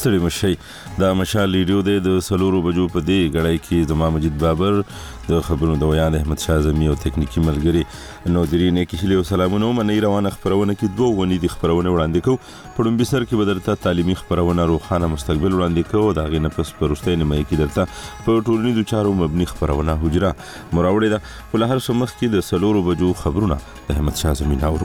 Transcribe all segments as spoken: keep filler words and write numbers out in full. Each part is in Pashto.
ستړي مشي. دا مشال ریډیو دی د سلورو بجو په دی غړای کې زما مجید بابر د خبرونو د ویان احمد شاه زمي او تکنیکی ملګری نو درینه کې هلي او سلامونه منی روانه خبرونه کې دوه ونی د خبرونه وړاندې کو. پړم به سر کې بدرته تعلیمي خبرونه روخانه مستقبل وړاندې کو. دا غي نفس پرستین مې کې درته په ټولنیزو چارو مبني خبرونه حجره مراوړې ده. په هر سمخ کې د سلورو بجو خبرونه د احمد شاه زمي ناورو.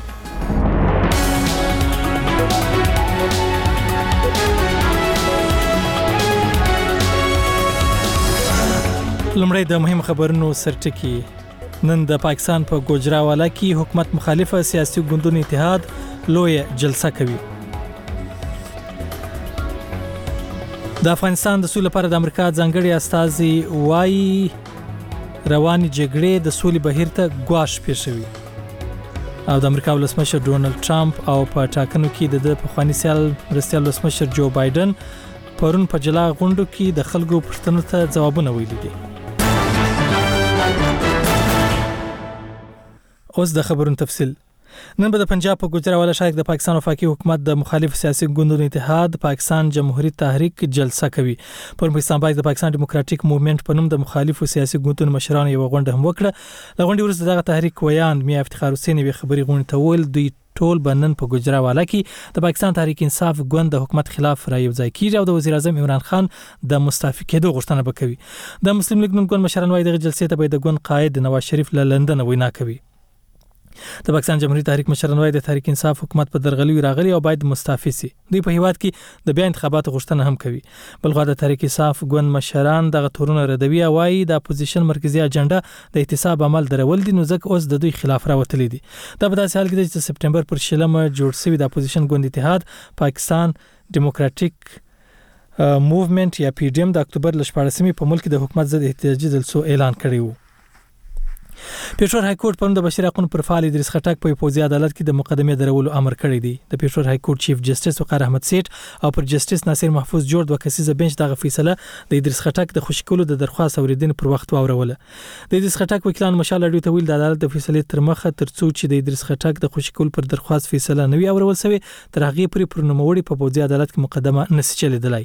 لمړی د مهم خبرونو سرټکی. نن د پاکستان په پا ګوجراوالا کې حکومت مخالفه سیاسي ګوندونو اتحاد لوی جلسه کوي. د افغانستان د سولې لپاره د امریکا ځانګړي استازي وايي رواني جګړې د سولې بهیر ته ګواښ پیښوي. او د امریکا ولسمشر ډونالد ټرمپ او په ټاکنو کې د پخوانی سیال مرستیال ولسمشر جو بایدن پرون په جلا غونډو کې د خلکو پوښتنو ته ځوابونه ویلي دي. اوس د خبرونو تفصیل. نن به د پنجاب په ګوجراوالا ښار کې د پاکستان وفاقي حکومت د مخالف سیاسي ګوندونو اتحاد پاکستان جمهوریت تحریک جلسه کوي. پر پاکستان باندې د پاکستان ډیموکراټیک موومېنټ په نوم د مخالف سیاسي ګوندونو مشرانو یو غونډه هم وکړه. لغونډې وروسته دغه تحریک ویان میا افتخار حسین وی خبري غونډه ته ویل دوی ټول بنن په ګوجراوالا کې د پاکستان تحریک انصاف ګوند د حکومت خلاف را یو ځای کیږي او د وزیر اعظم عمران خان د مستعفي کېدو غوښتنه وکوي. د مسلم لیگ نن ګوند مشران وايي د جلسې ته به د ګوند قائد نواز شریف له لندن وینا کوي. د پاکستان جمهوریت تحریک مشران وايي د تحریک انصاف حکومت په درغلي راغلي او باید مستعفي شي. دوی په هیواد کې د بیا انتخاباتو غوښتنه هم کوي. بلخو د تحریک انصاف ګوند مشران دغه تورونه ردوي او وايي د اپوزیشن مرکزی اجنډا د احتساب عمل درول دي، نو ځکه اوس د دوی خلاف راوتلي دي. دا په داسې حال کې چې سپټمبر پر شلمه جوړ شوی د اپوزیشن ګوند اتحاد پاکستان ډیموکراټیک موومېنټ یا پی ډی ایم د اکتوبر ل شپاړسمې په ملک د حکومت ضد احتجاجي جلسو اعلان کړی وو. پېښور های کورټ پرون د بشیر حقونو پر فعال ادریس خټک په پوځي عدالت کې د مقدمې درولو امر کړی دی. د پېښور های کورټ چیف جسټس وقار احمد سیټ او پر جسټس ناصر محفوظ جوړ دوه کسیزه بنچ دغه فیصله د ادریس خټک د خوشکولو د درخواست اوریدنې پر وخت واوروله. د ادریس خټک وکیلان مشال اډیو ته ویل د عدالت د فیصلې تر مخه ترڅو چې د ادریس خټک د خوشکول پر درخواست فیصله نوي اورول شوی تر هغه پورې پر نوموړي په پوځي عدالت کې مقدمه نشي چلیدلای.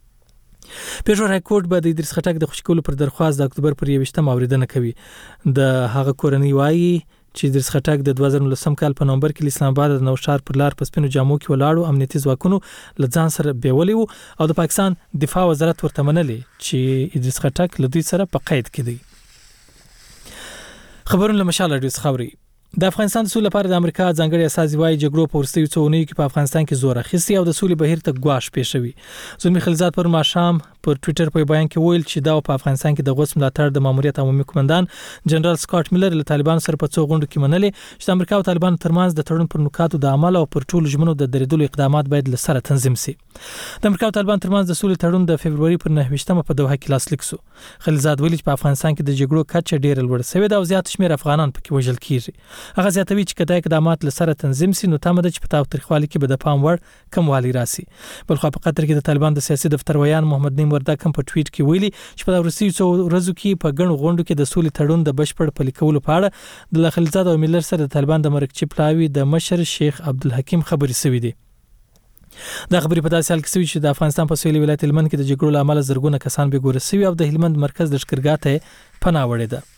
پېښور های کورټ به د ادریس خټک د خوشکولو پر درخواست د اکتوبر پر یوویشتمه اوریدنه کوي. د هغه کورنۍ وايي چې ادریس خټک د دوه زره نولسم کال په نومبر کې اسلام آباد د نوشهر پر لار په سپینو جامو کې ولاړو امنیتي ځواکونو له ځان سره بیولي وو او د پاکستان دفاع وزارت ورته منلې چې ادریس خټک له دوی سره په قید کې دی. خبرونه له مشال اډیو څخه اوري. د افغانستان د سولې لپاره د امریکا ځانګړي استازي وايي جګړو په وروستیو څو اونیو کې په افغانستان کې زور اخیستی او د سولې بهیر ته ګواښ پیښوي. زلمی خلیلزاد پر ماښام پر ټوئیټر په بیان کې ویل چې دا په افغانستان کې د غوث ملاتړ د ماموریت عمومي قومندان جنرال سکاټ میلر له طالبانو سره په څو غونډو کې منلې چې د امریکا او طالبانو ترمنځ د تړون پر نکاتو د عمل او پر ټولو ژمنو د درېدلو اقدامات باید له سره تنظیم شي. د امریکا او طالبانو ترمنځ د سولې تړون د فبرवरी پر نهه په دوحه کې لاسلیک شو. خلیلزاد ویل چې په افغانستان کې د جګړو کچه ډېره لوړه شوې ده او زیات شمېر افغانان پکې وژل کیږي. هغه زیاتوي چې کدا اقدامات لسره تنظیم سي نو تمه ده چې په تاوتریخوالي کې به د پام وړ کموالی راسي. بلخو په قطر کې د طالبان د سیاسي دفتر ویان محمد نیم وردک هم په ټویټ کې ویلي چې په وروستیو څو ورځو کې په ګڼو غونډو کې د سولې تړون د بشپړ پلي کولو په اړه د خلیلزاد او میلر سره د طالبان د مرکزي پلاوي د مشر شیخ عبدالحکیم خبرې شوې دي. دا خبرې په داسې حال کې شوې چې د افغانستان په سویلي ولایت هلمند کې د جګړو له امله زرګونه کسان بېګوره شوي او د هلمند مرکز د لښکرګاه ته پناه وړې ده.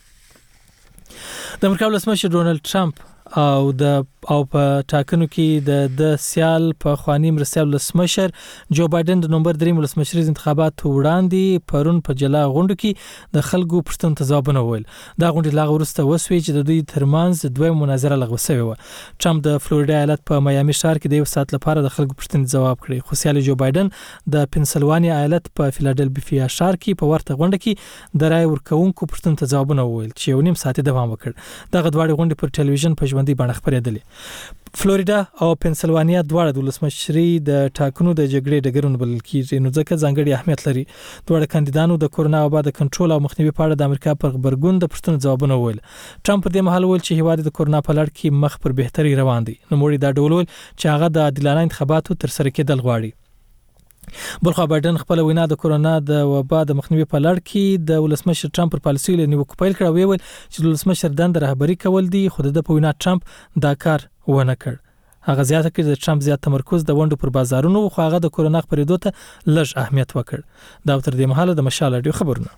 د امریکا ولسمشر ډونالد ټرمپ او د او په ټاکنو کې د د سیال په خواني مرستیال ولسمشر جو بایدن د نومبر درې ولسمشري انتخابات وړاندې پرون په جلا غونډو کې د خلکو پرستون تجاوبونه ویل. دا غونډه لاغ ورسته وسوي چې د دوی ترمنځ دوه مناظره لغوه شوې و. ټرمپ د فلوریدا ایالت په میامي ښار کې د یو ساعت لپاره د خلکو پرستون جواب کړی. خو سیال جو بایدن د پنسلوانیا ایالت په فیلادلفیا ښار کې په ورته غونډه کې د رای ورکوونکو پرستون تجاوبونه ویل چې یو نیم ساعت دوام وکړ. دغه دواړه غونډې پر ټلویزیون په ژوندۍ بڼه خپرېدلې. فلوریدا او پنسلوانیا دواړه د ولسمشري د ټاکنو د جګړې ډګرونه بلل کیږي، نو ځکه ځانګړي اهمیت لري. دواړه کاندیدانو د کورونا وبا د کنټرول او مخنیوي په اړه د امریکا پر خبرګون د پښتنو ځوابونه ویل. ټرمپ پر دې مهال ویل چې هیواد د کورونا په لړ کې مخ پر بهتري روان دی. نو موږ دا ډول ویل چې هغه د عادلانه انتخاباتو تر سره کېدل غواړي. بلخو بایدن خپل وینا د کورونا د وبا د مخنیوي په لړ کې د ولسمشر ټرمپ پر پالیسۍ له نیوکو پیل کړ او ویل چې ولسمشر دند رهبری کول دي، خو د په وینا ټرمپ دا کار ونه کړ. هغه زیاته کړ چې ټرمپ زیات تمرکز د ونډو پر بازارونو خو هغه د کورونا خپرېدو ته لږ اهمیت وکړ. دا تر دې مهاله د مشال رادیو خبرونه.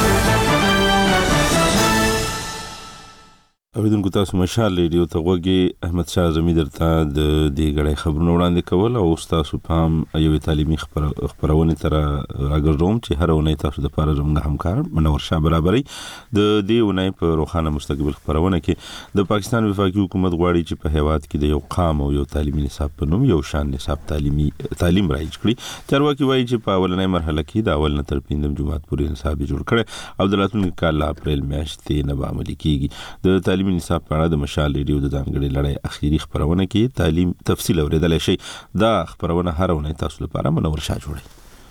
اوریدونکو تاسو مشال ریډیو ته غوږی احمد شاه اعظمي درته د دې غړې خبرونه وړاندې کول او تاسو پام یو تعلیمي خبرونه تر راګرځوم چې هر ونه تاسو د پاره زموږ همکار منور شاه برابرۍ د دې ونه په روخانه مستقبل خبرونه کې د پاکستان وفاقي حکومت غواړي چې په هیواد کې د یو قام او یو تعلیمي نصاب په نوم یو شان نصاب تعلیمي تعلیم رایج کړي. چارواکي وایي چې په اولنۍ مرحله کې د اول نه تر پنځم جماعت پورې نصاب جوړ کړي او د راتلونکي کال اپریل میاشتې نه به عملي کیږي. د تعلیم نصاب په اړه د مشال ریډیو د ځانګړي لړۍ اخیری خبرونه کې تعلیم تفصیل اوریدلای شي. دا خبرونه هر ونه تاسو لپاره منور شاه جوړي.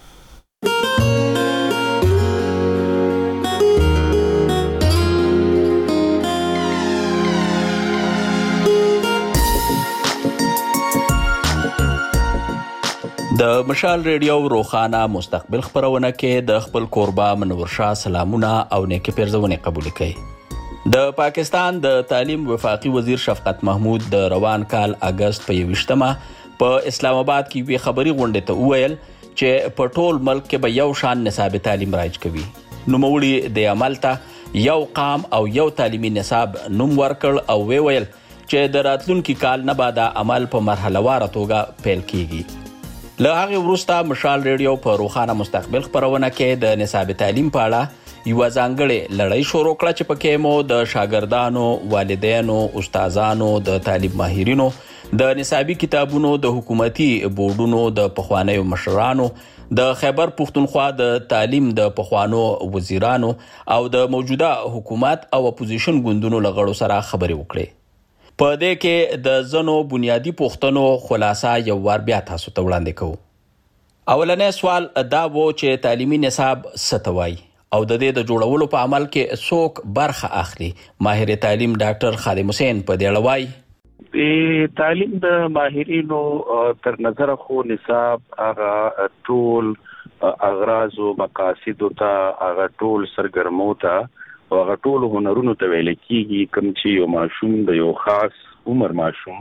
د مشال ریډیو روخانه مستقبل خبرونه کې د خپل کوربه منور شاه سلامونه او نیکی پیرزونه قبول کړي. د پاکستان د تعلیم وفاقي وزیر شفقت محمود د روان کال اگست په یوشتمه په اسلام آباد کې وی خبري غونډه ته وویل چې په ټول ملک کې به یو شان نصاب تعلیم رایج کوي. نو موړي د عمل ته یو قام او یو تعلیمي نصاب نوم ورکړ او وی ویل چې د راتلونکي کال نه بعد عمل په مرحله واره توګه پیل کیږي. له هغه وروسته مشال ریډیو په روخانه مستقبل خبرونه کې د نصاب تعلیم په اړه یو ځانګړې لړۍ شروع کړه چې پکې مو د شاګردانو، والدینو، استادانو، د تعلیم ماهرینو، د نصابي کتابونو، د حکومتي بورډونو، د پخوانیو مشرانو، د خیبر پختونخوا د تعلیم د پخوانو وزیرانو او د موجوده حکومت او اپوزیشن ګوندونو لغړو سره خبرې وکړې. په دې کې د زنو بنیادی پوښتنو خلاصه یو ور بیا تاسو ته وړاندې کوو. اولنې سوال دا و چې تعلیمي نصاب څه ته وایي او د دې د جوړولو په عمل کې څوک برخه اخلي. ماهر تعلیم ډاکټر خادم حسین په دې اړه وایي د تعلیم د ماهرینو تر نظر خو نصاب هغه ټول اغراض او مقاصد ته هغه ټول سرګرمو ته او هغه ټول هنرونو ته ویل کېږي کوم چې یو ماشوم د یو خاص عمر ماشوم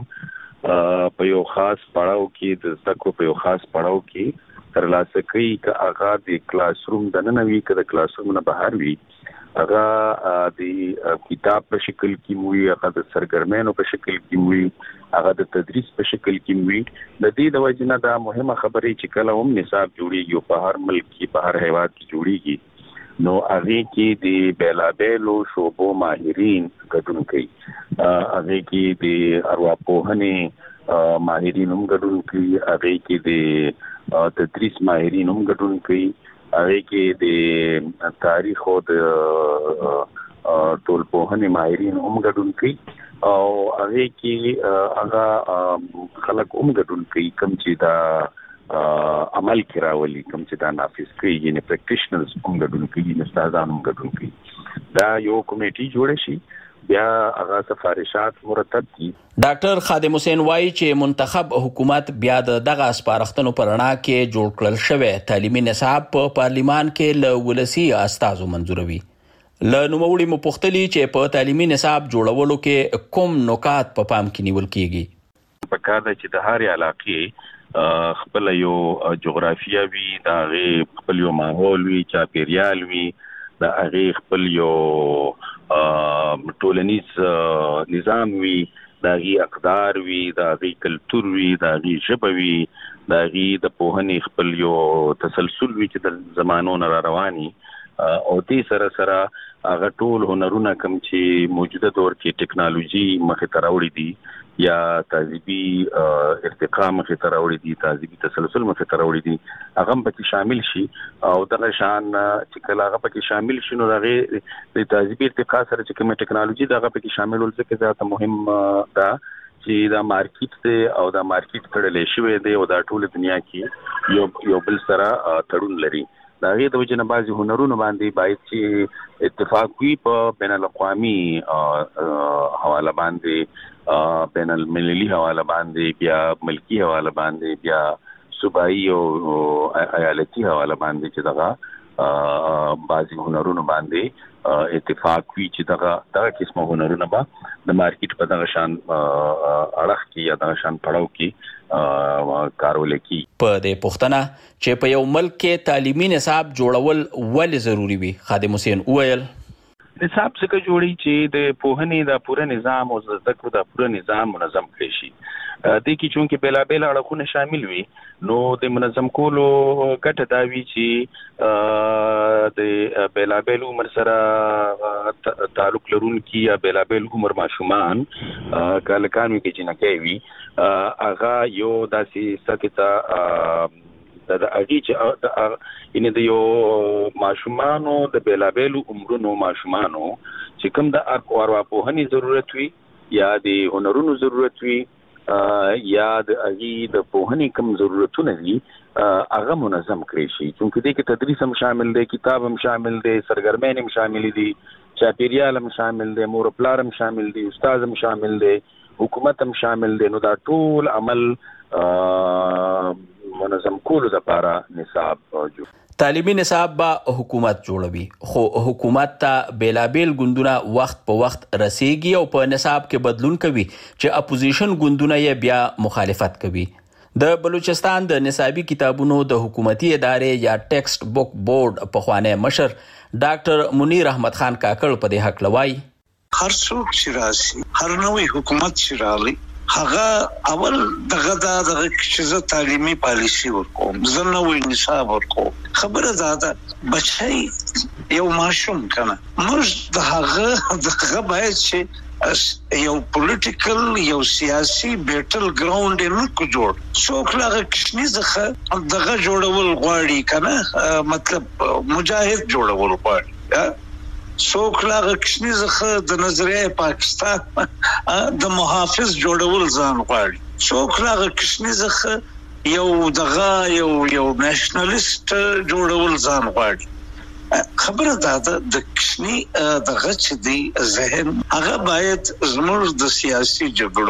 په یو خاص پړاو کې د زده کړو په یو خاص پړاو کې ترلاسه کوي که هغه د کلاس روم د ننه وي که د کلاس روم نه بهر وي. هغه د کتاب په شکل کې وي، هغه د سرګرمینو په شکل کې وي، هغه د تدریس په شکل کې وي. د دې د وجې نه دا مهمه خبره چې کله هم نصاب جوړیږي په هر ملک کې په هر هیواد کې جوړیږي نو هغه کې د بیلابیلو شعبو ماهرین ګډون کوي. هغه کې د ارواپوهنې ماهرین هم ګډون کوي، هغه کې د تدریس ماهرین هم ګډون کوي، هغه کې د تاریخ او د ټولنپوهنې ماهرین هم ګډون کوي او هغه کې هغه خلک هم ګډون کوي کوم چې دا عمل کې راولي، کوم چې دا نافذ کوي، یعنی پریکټیشنرز هم ګډون کوي، استادان هم ګډون کوي. دا یو کمیټي جوړ شي، بیا هغه سفارشات مرتب دي. ډاکټر خادم حسین وایي چې منتخب حکومت بیا د دغه سپارښتنو پر رڼا کې جوړ کړل شوی تعلیمي نصاب په پارلیمان کې له ولسی استازو منظوروي. له نوموړي مو پوښتلي چې په تعلیمي نصاب جوړولو کې کوم نکات په پام کې نیول کیږي. په کار ده چې د هر علاقې خپل یو جغرافیا وي، د هغې خپل یو ماحول وي، چاپیریال وي، د هغې خپل یو ټولنیز نظام وي، د هغې اقدار وي، د هغې کلتور وي، د هغې ژبه وي، د هغې د پوهنې خپل یو تسلسل وي چې د زمانو نه را رواني او دې سره سره هغه ټول هنرونه کوم چې موجوده دور کې ټیکنالوژي مخې ته راوړي دي یا تهذیبي ارتقا مخې ته راوړي دي، تهذیبي تسلسل مخې ته راوړي دي، هغه هم پکې شامل شي او دغه شان چې کله هغه پکې شامل شي نو هغې د تهذیبي ارتقا سره چې کومه ټیکنالوژي د هغه پکې شامل ول ځکه زیاته مهم ده چې دا مارکیټ دی او دا مارکیټ تړلی شوی دی او دا ټول دنیا کې یو یو بل سره تړون لري. د هغې د وجې نه بعضې هنرونو باندې باید چې اتفاق وي په بین الاقوامي حواله باندې، بین المللي حواله باندې، بیا ملکي حواله باندې، بیا صوبایي او ایالتي حواله باندې چې دغه بعضي هنرونه باندې اتفاق وي چې دغه دغه قسمه هنرونه به د مارکیټ په دغه شان اړخ کې یا دغه شان پړاو کې کارول کی. په دې پوښتنه چې په یو ملک کې تعلیمي نصاب جوړول ولې ضروری وي، خادم حسین وویل نصاب څنګه جوړي چې د پوهنې د پوره نظام او د زده کړو د پوره نظام منظم کړي شي. د کې چونکې بلا بلا اړخونه شامل وي نو د منظم کولو ګټه دا وی چې د بلا بلا عمر سره تعلق لرونکي یا بلا بلا عمر ماشومان کله کانو کې چې نه کوي هغه یو داسې سکتا د اږي چې ان د یو ماشومانو د بلا بلا عمرونو ماشومانو چې کوم د اروا په ضرورت وي یا د هنرونو ضرورت وي یا د اږي د پوهنې کوم ضرورتونه دي هغه منظم کړی شي. چونکه دې کې تدریس هم شامل دی، کتاب هم شامل دی، سرګرمین هم شامل دي، چاپیریال هم شامل دی، مور پلار هم شامل دي، استاد هم شامل دی، حکومت هم شامل دی. نو دا ټول عمل منظم کولو لپاره نصاب جوړ. تعلیمي نصاب به حکومت جوړوي، خو حکومت ته بیلابیل ګوندونه وخت په وخت رسیږي او په نصاب کې بدلون کوي چې اپوزیشن ګوندونه یې بیا مخالفت کوي. د بلوچستان د نصابي کتابونو د حکومتي ادارې یا ټیکسټ بک بورډ پخوانی مشر ډاکټر منیر احمد خان کاکړ په دې حق لوي هر څوک چې راسي، هر نوې حکومت چې راغلی هغه اول دغه دغه چې تعلیمي پالیسی ورکوم، زه نوې نصاب ورکوم. خبره دا ده بچی یو ماشوم کنه موږ د هغه دغه باید چې یو پولیټیکل یو سیاسي بیټل ګراوند نه کو جوړ څوک لاغه کشنی زخه دغه جوړول غواړي کنه مطلب مجاهد جوړول غواړي څوک لاغه کشنی زخه د نظریه پاکستان د محافظ جوړول ځان غواړي، څوک لاغه کشنی زخه یو دغه یو یو نېشنلیست جوړول ځان غواړي. خبره دا ده د کشنی دغه چې دی ذهن هغه باید زموږ د سیاسي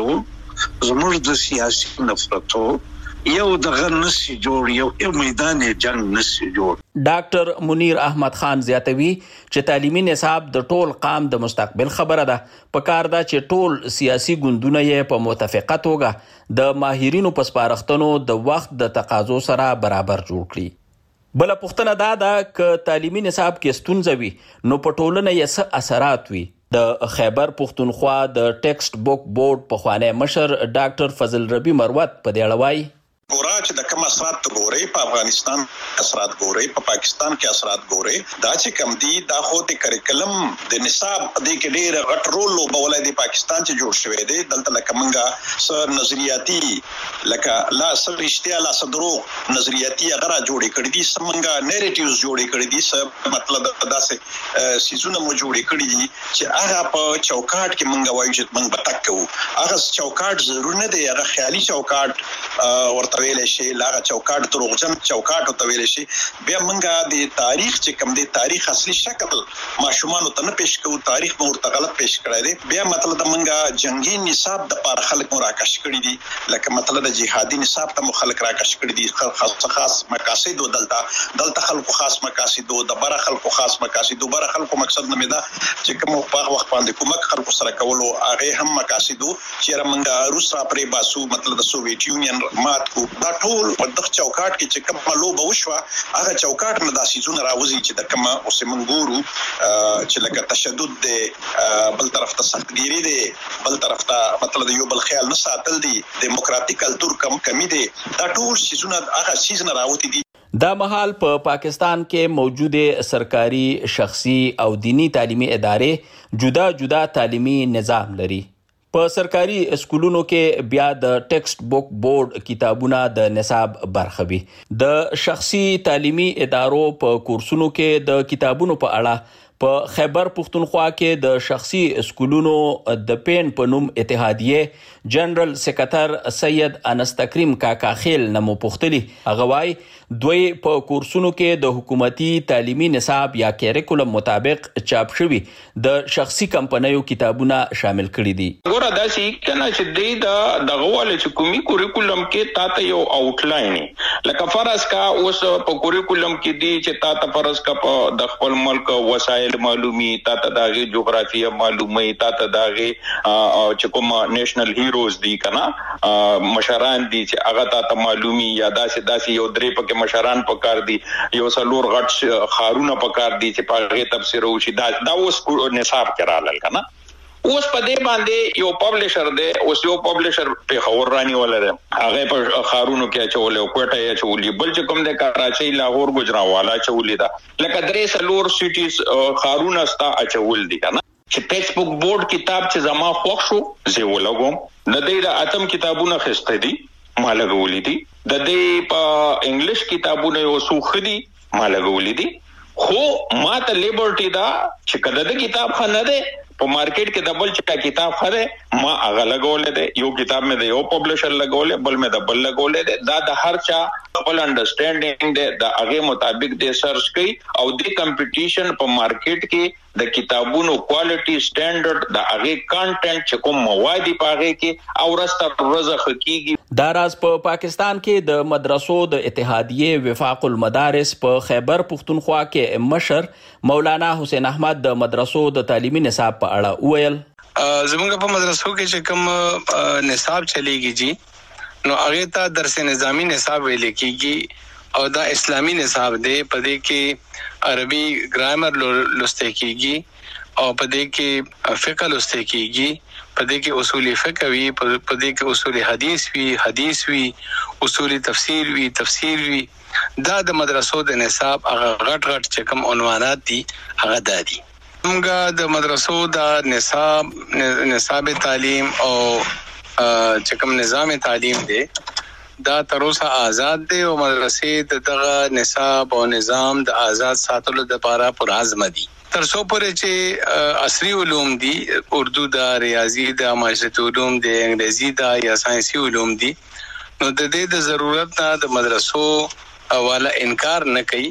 جګړو زموږ د سیاسي نفرتو یو دغه نسی جوړ یو یو میدان جنگ نسی جوړ. ډاکټر منیر احمد خان زیاتوي چې تعلیمي نصاب د ټول قام د مستقبل خبره ده. په کار ده چې ټول سیاسي ګوندونه یې په متفقه توګه د ماهرینو په سپارښتنو د وخت د تقاضو سره برابر جوړ کړي. بل پوښتنه دا ده ک تعلیمي نصاب کې ستونزه وي نو په ټولنه یې څه اثرات وي. د خیبر پښتونخوا د ټیکسټ بک بورډ پخوانی مشر ډاکټر فضل ربی مروت په دې اړه وایي ګورا چې د کوم اثرات ته ګوري په افغانستان اثرات ګوري په پاکستان کې اثرات ګوري دا چې کم دي دا خو د کریکلم د نصاب د کې ډیر غټ رول لوبولای دی پاکستان چې جوړ شوی دی دلته لکه منګه سر نظریاتي لکه لا سر رښتیا لا صدرو نظریاتي غره جوړې کړې دي سمنګه نریټیوز جوړې کړې دي څه مطلب داسې سيزونه مو جوړې کړې دي چې هغه په چوکاټ کې منګه وایي چې منګ بتکو هغه چوکاټ ضرور نه دی هغه خیالي چوکاټ ورته ویل شي لاغه چوکاټ دروغجن چوکاټ ته ویل شي. بیا منګه د تاریخ چې کم دی تاریخ اصلي شکل ماشومان ته نه پیش کوو، تاریخ مو ورته غلط پیش کړی دی. بیا مطلب د منګه جنگي نصاب د پاره خلک مراکش کړی دي لکه مطلب د جهادي نصاب ته خلک راکش کړی دي خاص خاص مقاصد دلته دلته خلکو خاص مقاصد د بره خلکو خاص مقاصد بره خلکو مقصد نه مدا چې کوم په وخت باندې کومک خلکو سره کولو هغه هم مقاصد چې رمنګه روس را پرې باسو مطلب د سوویت یونین مات کو دا ټول په دغه چوکاټ کې چې کوم لوبه وشوه هغه چوکاټ نه داسې زونه راوځي چې د کومه اوس منګورو چې لکه تشدد دی بل طرف ته سختګيري دی بل طرف ته مطلب یو بل خیال نه ساتل دي دیموکراتیک کلچر کم کمی دی دا ټول شیزونه هغه شیز نه راوتی دي. دا مهال په پا پاکستان کې موجوده سرکاري شخصي او دینی تعلیمي ادارې جدا جدا تعلیمي نظام لري. په سرکاري اسکولونو کې بیا د ټیکسټ بک بورډ کتابونه د نصاب برخه وي. د شخصي تعلیمي ادارو په کورسونو کې د کتابونو په اړه په خیبر پښتونخوا کې د شخصي سکولونو د پین په نوم اتحادیه جنرال سکرټر سید انس تکریم کاکا خیل نمو پختلی اغوای دوی په کورسونو کې د حکومتي تعلیمي نصاب یا کریکولم مطابق چاپ شوی د شخصي کمپنیو کتابونه شامل کړي دي. ګوره داسې کنه چې دی د دغواله چې کومي کوریکولم کې تاسو یو آوټلاین لکه فرض کا اوس په کوریکولم کې دی چې تاسو فرض کا په د خپل ملک وسایل معلومي تاسو دغه جغرافیه معلومي تاسو دغه چې کوم نېشنل هیروز دي کنه مشران دي چې هغه تاسو معلومي یا داسې داسې یو درې پکې مشران پکار دي یو سلور غټ خارونه پکار دي چې په هغه تفسیر وشي دا دا اوس نصاب کرالل کنه. اوس په دې باندې یو پبلشر دی اوس یو پبلشر په خور رانی ولر هغه په خارونو کې چولې او کوټه یې چولې بل چې کوم د کراچۍ لاهور ګجراوالا چولې دا لکه درې سلور سټیز خارونه ستا اچول دي کنه چې ټیکسټ بک بورډ کتاب چې زما خوښ شو زه ولګوم د دې د اتم کتابونه خسته دي ما لګولې دي د دې په انګلیش کتابونه یو سوخدي ما لګولې دي خو ما ته لیبرټی دا چې کله د کتاب خنه ده په مارکیټ کې د بل چا کتاب خره ما هغه لګولې ده یو کتاب مې د یو پبلشر لګولې بل مې د بل لګولې ده دا د هر چا خپل انډرسټانډینګ ده د هغه مطابق د سرچ کوي او د کمپټیشن په مارکیټ کې د کتابونو کوالټي سټانډرډ د هغه کانټینټ چې کوم مواد په هغه کې او رسته رزخ کیږي. دا راز په پا پاکستان کې د مدرسو د اتحادیه وفاق المدارس په خیبر پښتونخوا کې مشر مولانا حسین احمد د مدرسو د تعلیمي نصاب په اړه وویل. زموږ په مدرسو کې چې کوم نصاب چلیږي جی نو هغه ته درس نظامی نصاب ویل کېږي او دا اسلامی نصاب دی په دې کې عربي ګرامر لوستل کېږي او په دې کې فقه لوستل کېږي په دې کې اصول فقه وی په دې کې اصول حدیث وی حدیث وی اصول تفسیر وی تفسیر وی دا د مدرسو د نصاب هغه غټ غټ چې کوم عنوانات دي هغه دادي. موږ د مدرسو د نصاب نصاب تعلیم او چې کوم نظام تعلیم دی دا تر اوسه آزاد دی او مدرسې د دغه نصاب او نظام د آزاد ساتلو لپاره پر عزم دي تر څو پورې چې عصري علوم دي اردو دا ریاضي دا معاشرتي علوم دي انګریزي دا یا ساينسي علوم دي نو د دې د ضرورت نه د مدرسو والا انکار نه کوي.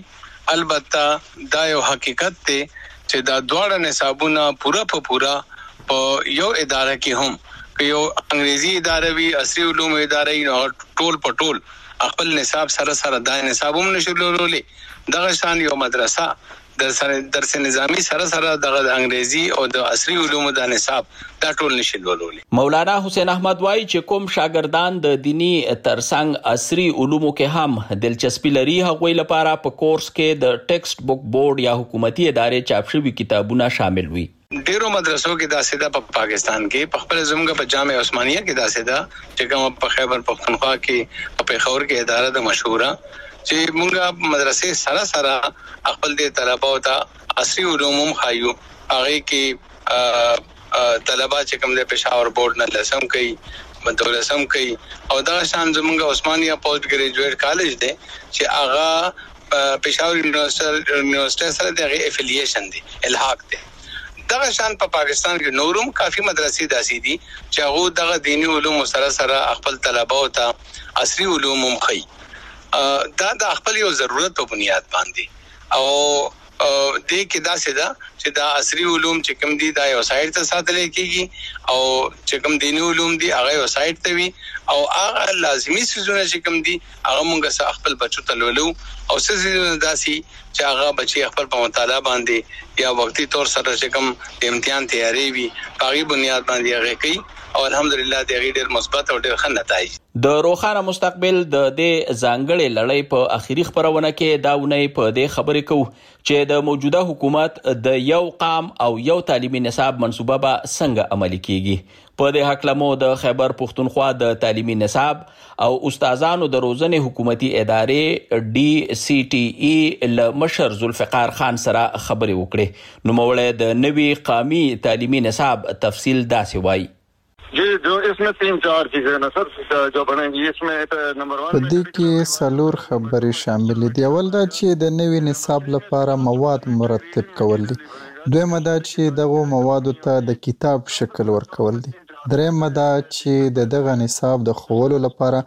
البته دا یو حقیقت دی چې دا دواړه نصابونه پورا په پورا په یو اداره کې هم که یو انګریزي اداره وی عصري علوم اداره نو ټول په ټول خپل نصاب سره سره دا نصاب هم نشولولې دغه شان یو مدرسه د درس نظامی سره سره د انګریزي او د عصري علومو د نصاب دا ټول نشي لولولې. مولانا حسین احمد وایي چې کوم شاګردان د دینی ترڅنګ عصري علومو کې هم دلچسپي لري هغوی لپاره په کورس کې د ټیکسټ بک بورډ یا حکومتي ادارې چاپ شوي کتابونه شامل وي. ډیرو مدرسو کې دا سیده په پاکستان کې په خپل زموږ په جامع عثمانیه کې دا سیده چې کوم په خیبر پختونخوا کې په پیښور کې اداره د مشهوره چې موږ مدرسې سره سره خپل د طلباو ته عصري علوم خایو هغه کې طلبا چې کوم د پېښور بورډ نه لسم کوي مدرسم کوي او دا شان زموږ عثمانیه پوسټ ګریجویټ کالج دی چې هغه پېښور یونیورسيټي سره د افیلیشن دی الحاق دی. دغه شان په پاکستان کې نورم کافي مدرسې داسې دي چې هغه دغه دینی علوم سره سره خپل طلباو ته عصري علوم هم خي دا د خپل یو ضرورت په بنیاد باندې او دې کې دا سده چې دا عصري علوم چې کوم دي دا یو سایت ته ساتل کېږي او چې کوم دینی علوم دي هغه یو سایت ته وي او هغه لازمي سيزونه چې کوم دي هغه موږ خپل بچو ته لولو او سيزونه داسي چې هغه بچي خپل په مطالعه باندې یا وختي تور سره چې کوم امتحان تیاری وي هغه بنیاد باندې هغه کوي او الحمدلله د غیر ډیر مثبت او ډیر ښه نتایج. د روخانه مستقبل د دې ځانګړې لړۍ په اخیری خبرونه کې دا ونی په دې خبرې کوو چې د موجوده حکومت د یو قام او یو تعلیمي نصاب منصوبه به څنګه عملي کیږي. په دې حق لمو د خیبر پښتونخوا د تعلیمي نصاب او استادانو د روزنې حکومتي ادارې ډي سي ټي ای ل مشر ذوالفقار خان سره خبرې وکړې. نو موړې د نوي قامي تعلیمي نصاب تفصیل داسې وایي. जी जो इसमें तीन चार चीजें ना सर जो बनेंगी इसमें नंबर वन په دې کې څلور خبرې شامل دي. اول دا چې د نوي نصاب لپاره مواد مرتب کول دي. دویمه دا چې دغه موادو ته د کتاب شکل ورکول دي. دریمه دا چې د دغه نصاب د ښوولو لپاره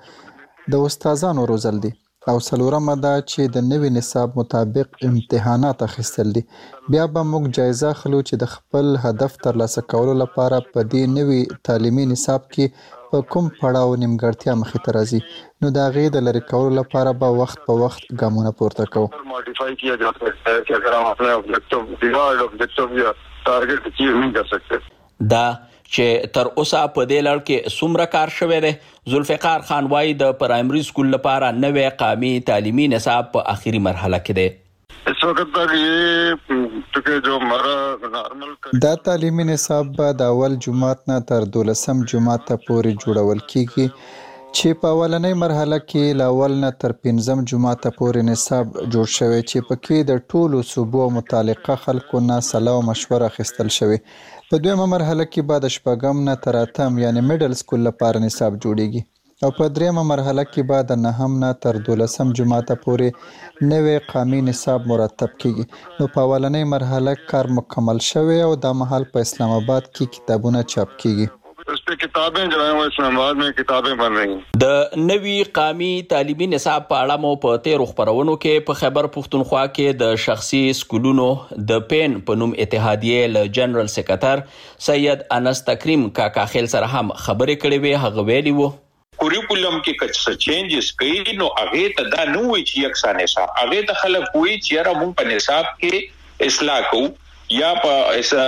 د استادانو روزل دي. او څلورمه دا چې د نوي نصاب مطابق امتحانات اخیستل دي. بیا به موږ جایزه اخلو چې د خپل هدف ترلاسه کولو لپاره په دې نوي تعلیمي نصاب کې په کوم پړاو نیمګړتیا مخې ته راځي. نو د هغې د لرې کولو لپاره به وخت په وخت ګامونه پورته کوو. मॉडिफाई किया जा सकता है कि अगर हम अपने ऑब्जेक्टिव डिजायर्ड ऑब्जेक्टिव या टारगेट अचीव नहीं कर सकते. دا چې تر اوسه په دې لړ کې څومره کار شوی دی. ذوالفقار خان وایي د پرایمري سکول لپاره نوی قومي تعلیمي نصاب په آخري مرحله کې دی. اس وقت تک یہ چونکہ جو ہمارا نارمل دا تعلیمي نصاب به د اول جماعت نه تر دولسم جماعت پورې جوړول کیږي چې په اولنۍ مرحله کې له اول نه تر پنځم جماعت پورې نصاب جوړ شوی چې پکې د ټولو صوبو متعلقه خلکو نه سلا او مشوره اخیستل شوی. په دویمه مرحله کې به د شپږم نه تر اتم یعنی میډل سکول لپاره نصاب جوړیږي او په دریمه مرحله کې به د نهم نه تر دولسم جماعت پورې نوی قومي نصاب مرتب کیږي. نو په اولنۍ مرحله کار مکمل شوی او د مهال په اسلام آباد کې کتابونه چاپ کیږي. اس پہ کتابیں جو ہیں وہ اسلام آباد میں کتابیں بن رہی ہیں. د نوي قومي تعلیمي نصاب په اړه مو په تیرو خپرونو کې په خیبر پښتونخوا کې د شخصي سکولونو د پین په نوم اتحادیې له جنرال سکرټر سید انس تکریم کاکا خیل سره هم خبرې کړې وې. هغه ویلي وو کوریکولم کې کڅ چینجز کوي نو هغه ته دا نه وي چې یکسان نصاب هغه ته خلک وي چې را مونږ په نصاب کې اصلاح کوو یا په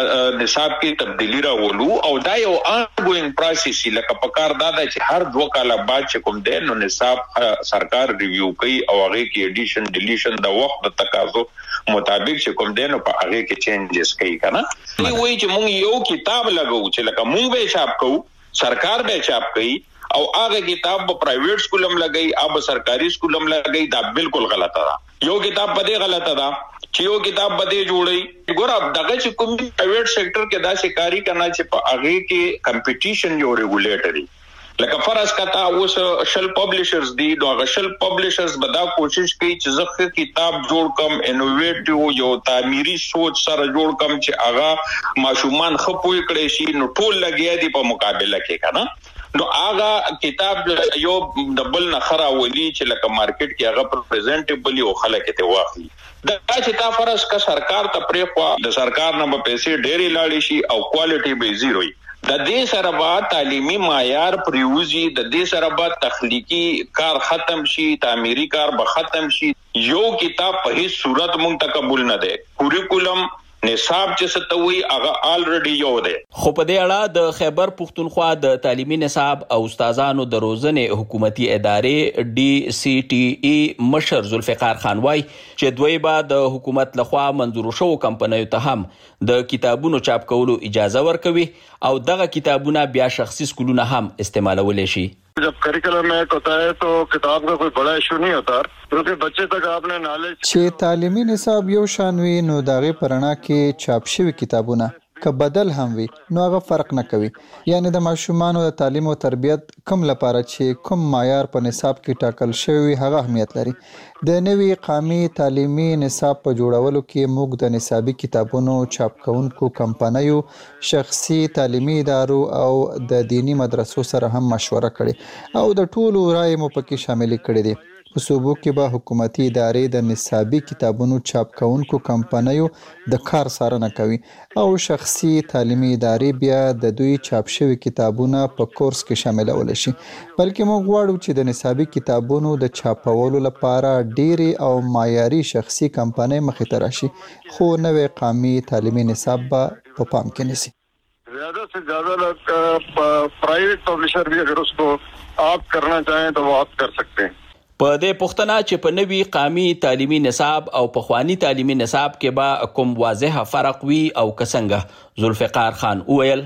نصاب کې تبدیلی راولو او دا یو آنګوینګ پروسس لکه پکار دا چې هر دوه کاله بعد چې کوم دی نو نصاب سرکار ریویو کوي او هغه کې ایډیشن ډیلیشن د وخت د تقاضو مطابق چې کوم دی نو په هغه کې چینجز کوي کنه. وی وی چې مونږ یو کتاب لګو چې لکه مونږ به چاپ کوو سرکار به چاپ کوي او هغه کتاب په پرایویټ سکولم لګي او سرکاري سکولم لګي دا بالکل غلطه ده. یو کتاب په دې غلطه ده چې یو کتاب بده جوړي ګور دغه چې کوم پرایویټ سېکټر کې دا شکاري کرنا چې په هغه کې کمپټیشن یو ریګولیټري لکه فرض کتا اوس شل پبلشرز دي نو شل پبلشرز بدا کوشش کوي چې زخه کتاب جوړ کم انوویټیو یو تعمیري سوچ سره جوړ کم چې هغه ماشومان خپوي کړي شي نو ټول لګیا دي په مقابله کې کنه. نو هغه کتاب یو دبل نخرا ولي چې لکه مارکیټ کې هغه پریزنټیبل او خلک ته واخلي. دا چې تا فرض کا سرکار ته پرې خو د سرکار نه په پیسې ډېری لاړې شي او کوالټي به زیرو وي. د دې سره به تعلیمي معیار پریوزي د دې سره به تخلیقي کار ختم شي تعمیري کار به ختم شي. یو کتاب په هیڅ صورت مونږ ته قبول نه دی. کوریکولم نصاب چې ستوي هغه الریډي یو دی. خو په دې اړه د خیبر پښتونخوا د تعلیمي نصاب او استادانو د روزنې حکومتي ادارې ډي سي ټي ای مشر ذوالفقار خان وای چې دوی به د حکومت لخوا منظور شو کمپنیو ته هم د کتابونو چاپ کولو اجازه ورکوي او دغه کتابونه بیا شخصي سکولونه هم استعمالولی شي. जब करिकुलम में होता है तो किताब का कोई बड़ा इशू नहीं होता क्योंकि बच्चे तक आपने नॉलेज چې تعلیمي نصاب یو شان وي نو د هغې په رڼا کې چاپ شوي کتابونه که بدل هم وي نو هغه فرق نه کوي. یعنی د ماشومانو د تعلیم او تربیت کوم لپاره چې کوم معیار په نصاب کې ټاکل شوی وي هغه اهمیت لري. د نوي قومي تعلیمي نصاب په جوړولو کې موږ د نصابي کتابونو چاپ کوونکو کمپنیو شخصي تعلیمي ادارو او د دینی مدرسو سره هم مشوره کړې او د ټولو رایې مو پکې شاملې کړې دي. په صوبو کې به حکومتي ادارې د نصابي کتابونو چاپ کوونکو کمپنیو د کار څارنه کوي او شخصي تعلیمي ادارې بیا د دوی چاپ شوي کتابونه په کورس کې شاملولی شي. بلکې موږ غواړو چې د نصابي کتابونو د چاپولو لپاره ډېرې او معیاري شخصي کمپنۍ مخې ته راشي خو نوی قومي تعلیمي نصاب به په پام کې نیسي. زیادہ سے زیادہ لوگ پرائیویٹ پبلشر بھی اگر اس کو آپ کرنا چاہیں تو وہ آپ کر سکتے ہیں. په دې پوښتنه چې په نوي قومي تعلیمي نصاب او پخوانی تعلیمي نصاب کې به کوم واضح فرق وي او که څنګه ذوالفقار خان وویل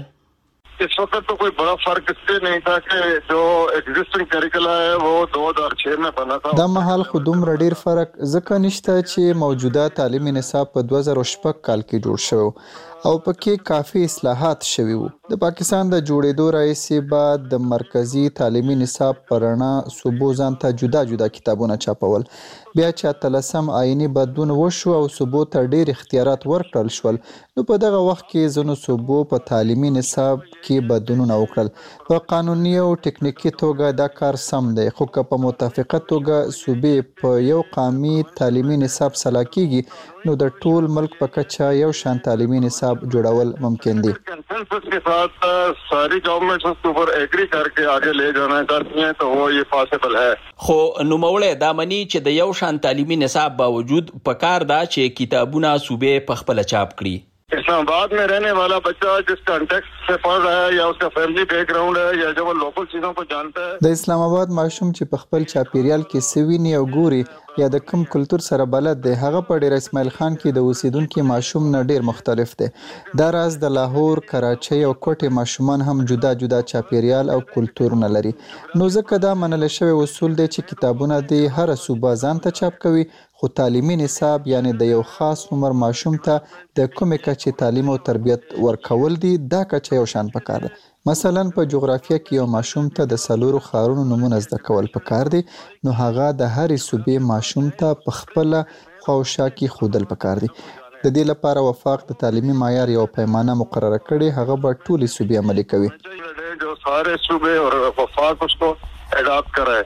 اس وقت تو کوئی بڑا فرق اس سے نہیں تھا کہ جو ایگزسٹنگ کریکولا ہے وہ دو ہزار چھ میں بنا تھا. دا مهال خو دومره ډیر فرق ځکه نشته چې موجوده تعلیمي نصاب په دوه زره شپږ کال کې جوړ شوی او پکې کافي اصلاحات شوي وو. د پاکستان د جوړېدو راهیسې به د مرکزي تعلیمي نصاب په رڼا صوبو ځان ته جدا جدا کتابونه چاپول. بیا چې اتلسم آئیني بدلون وشو او صوبو ته ډېر اختیارات ورکړل شول، نو په دغه وخت کې ځینو صوبو په تعلیمي نصاب کې بدلونونه وکړل. په قانوني او ټکنیکي توګه دا کار سم دی، خو که په متفقه توګه صوبې په یو قومي تعلیمي نصاب سلا کېږي، نو د ټول ملک په کچه یو شان تعلیمي نصاب جوړول ممکن دي. کنسنسس के साथ सारी गवर्नमेंट्स उसके ऊपर एग्री करके आगे ले जाना चाहती हैं तो वो ये पॉसिबल है. خو نوموړی دا مني چې د یو شان تعلیمي نصاب باوجود پکار دا چې کتابونه صوبې په خپل چاپ کړي. اسلام آباد में रहने वाला बच्चा जिस कॉन्टेक्स्ट से पढ़ रहा है या उसका फैमिली बैकग्राउंड है या जो वो लोकल चीज़ों को जानता है. د اسلام آباد ماشوم چې په خپل چاپیریال کې سویني او ګوري یا د کوم کلتور سره بلد دی، هغه په ډیر اسماعیل خان کې د اوسیدونکو ماشوم نه ډیر مختلف دی. دا راز د لاهور، کراچۍ او کوټې ماشومان هم جدا جدا چاپیریال او کلتور نه لري. نو ځکه دا منل شوی اصول دی چې کتابونه د هر صوبه ځان ته چاپ کوي، خو تعلیمي نصاب یعنی د یو خاص عمر ماشوم ته د کومې کچې تعلیم او تربیت ورکول دي، دا کچه یو شان پکار ده. مثلا په جغرافیه کې یو ماشوم ته د څلورو ښارونو نومونه زده کول پکار دي، نو هغه د هرې صوبې ماشوم ته په خپله خواوشا کې ښودل پکار دي. د دې لپاره وفاق د تعلیمي معیار یو پیمانه مقرره کړې، هغه به ټولې صوبې عملي کوي. जो सारे सूबे और वफाक उसको एडॉप्ट कराए.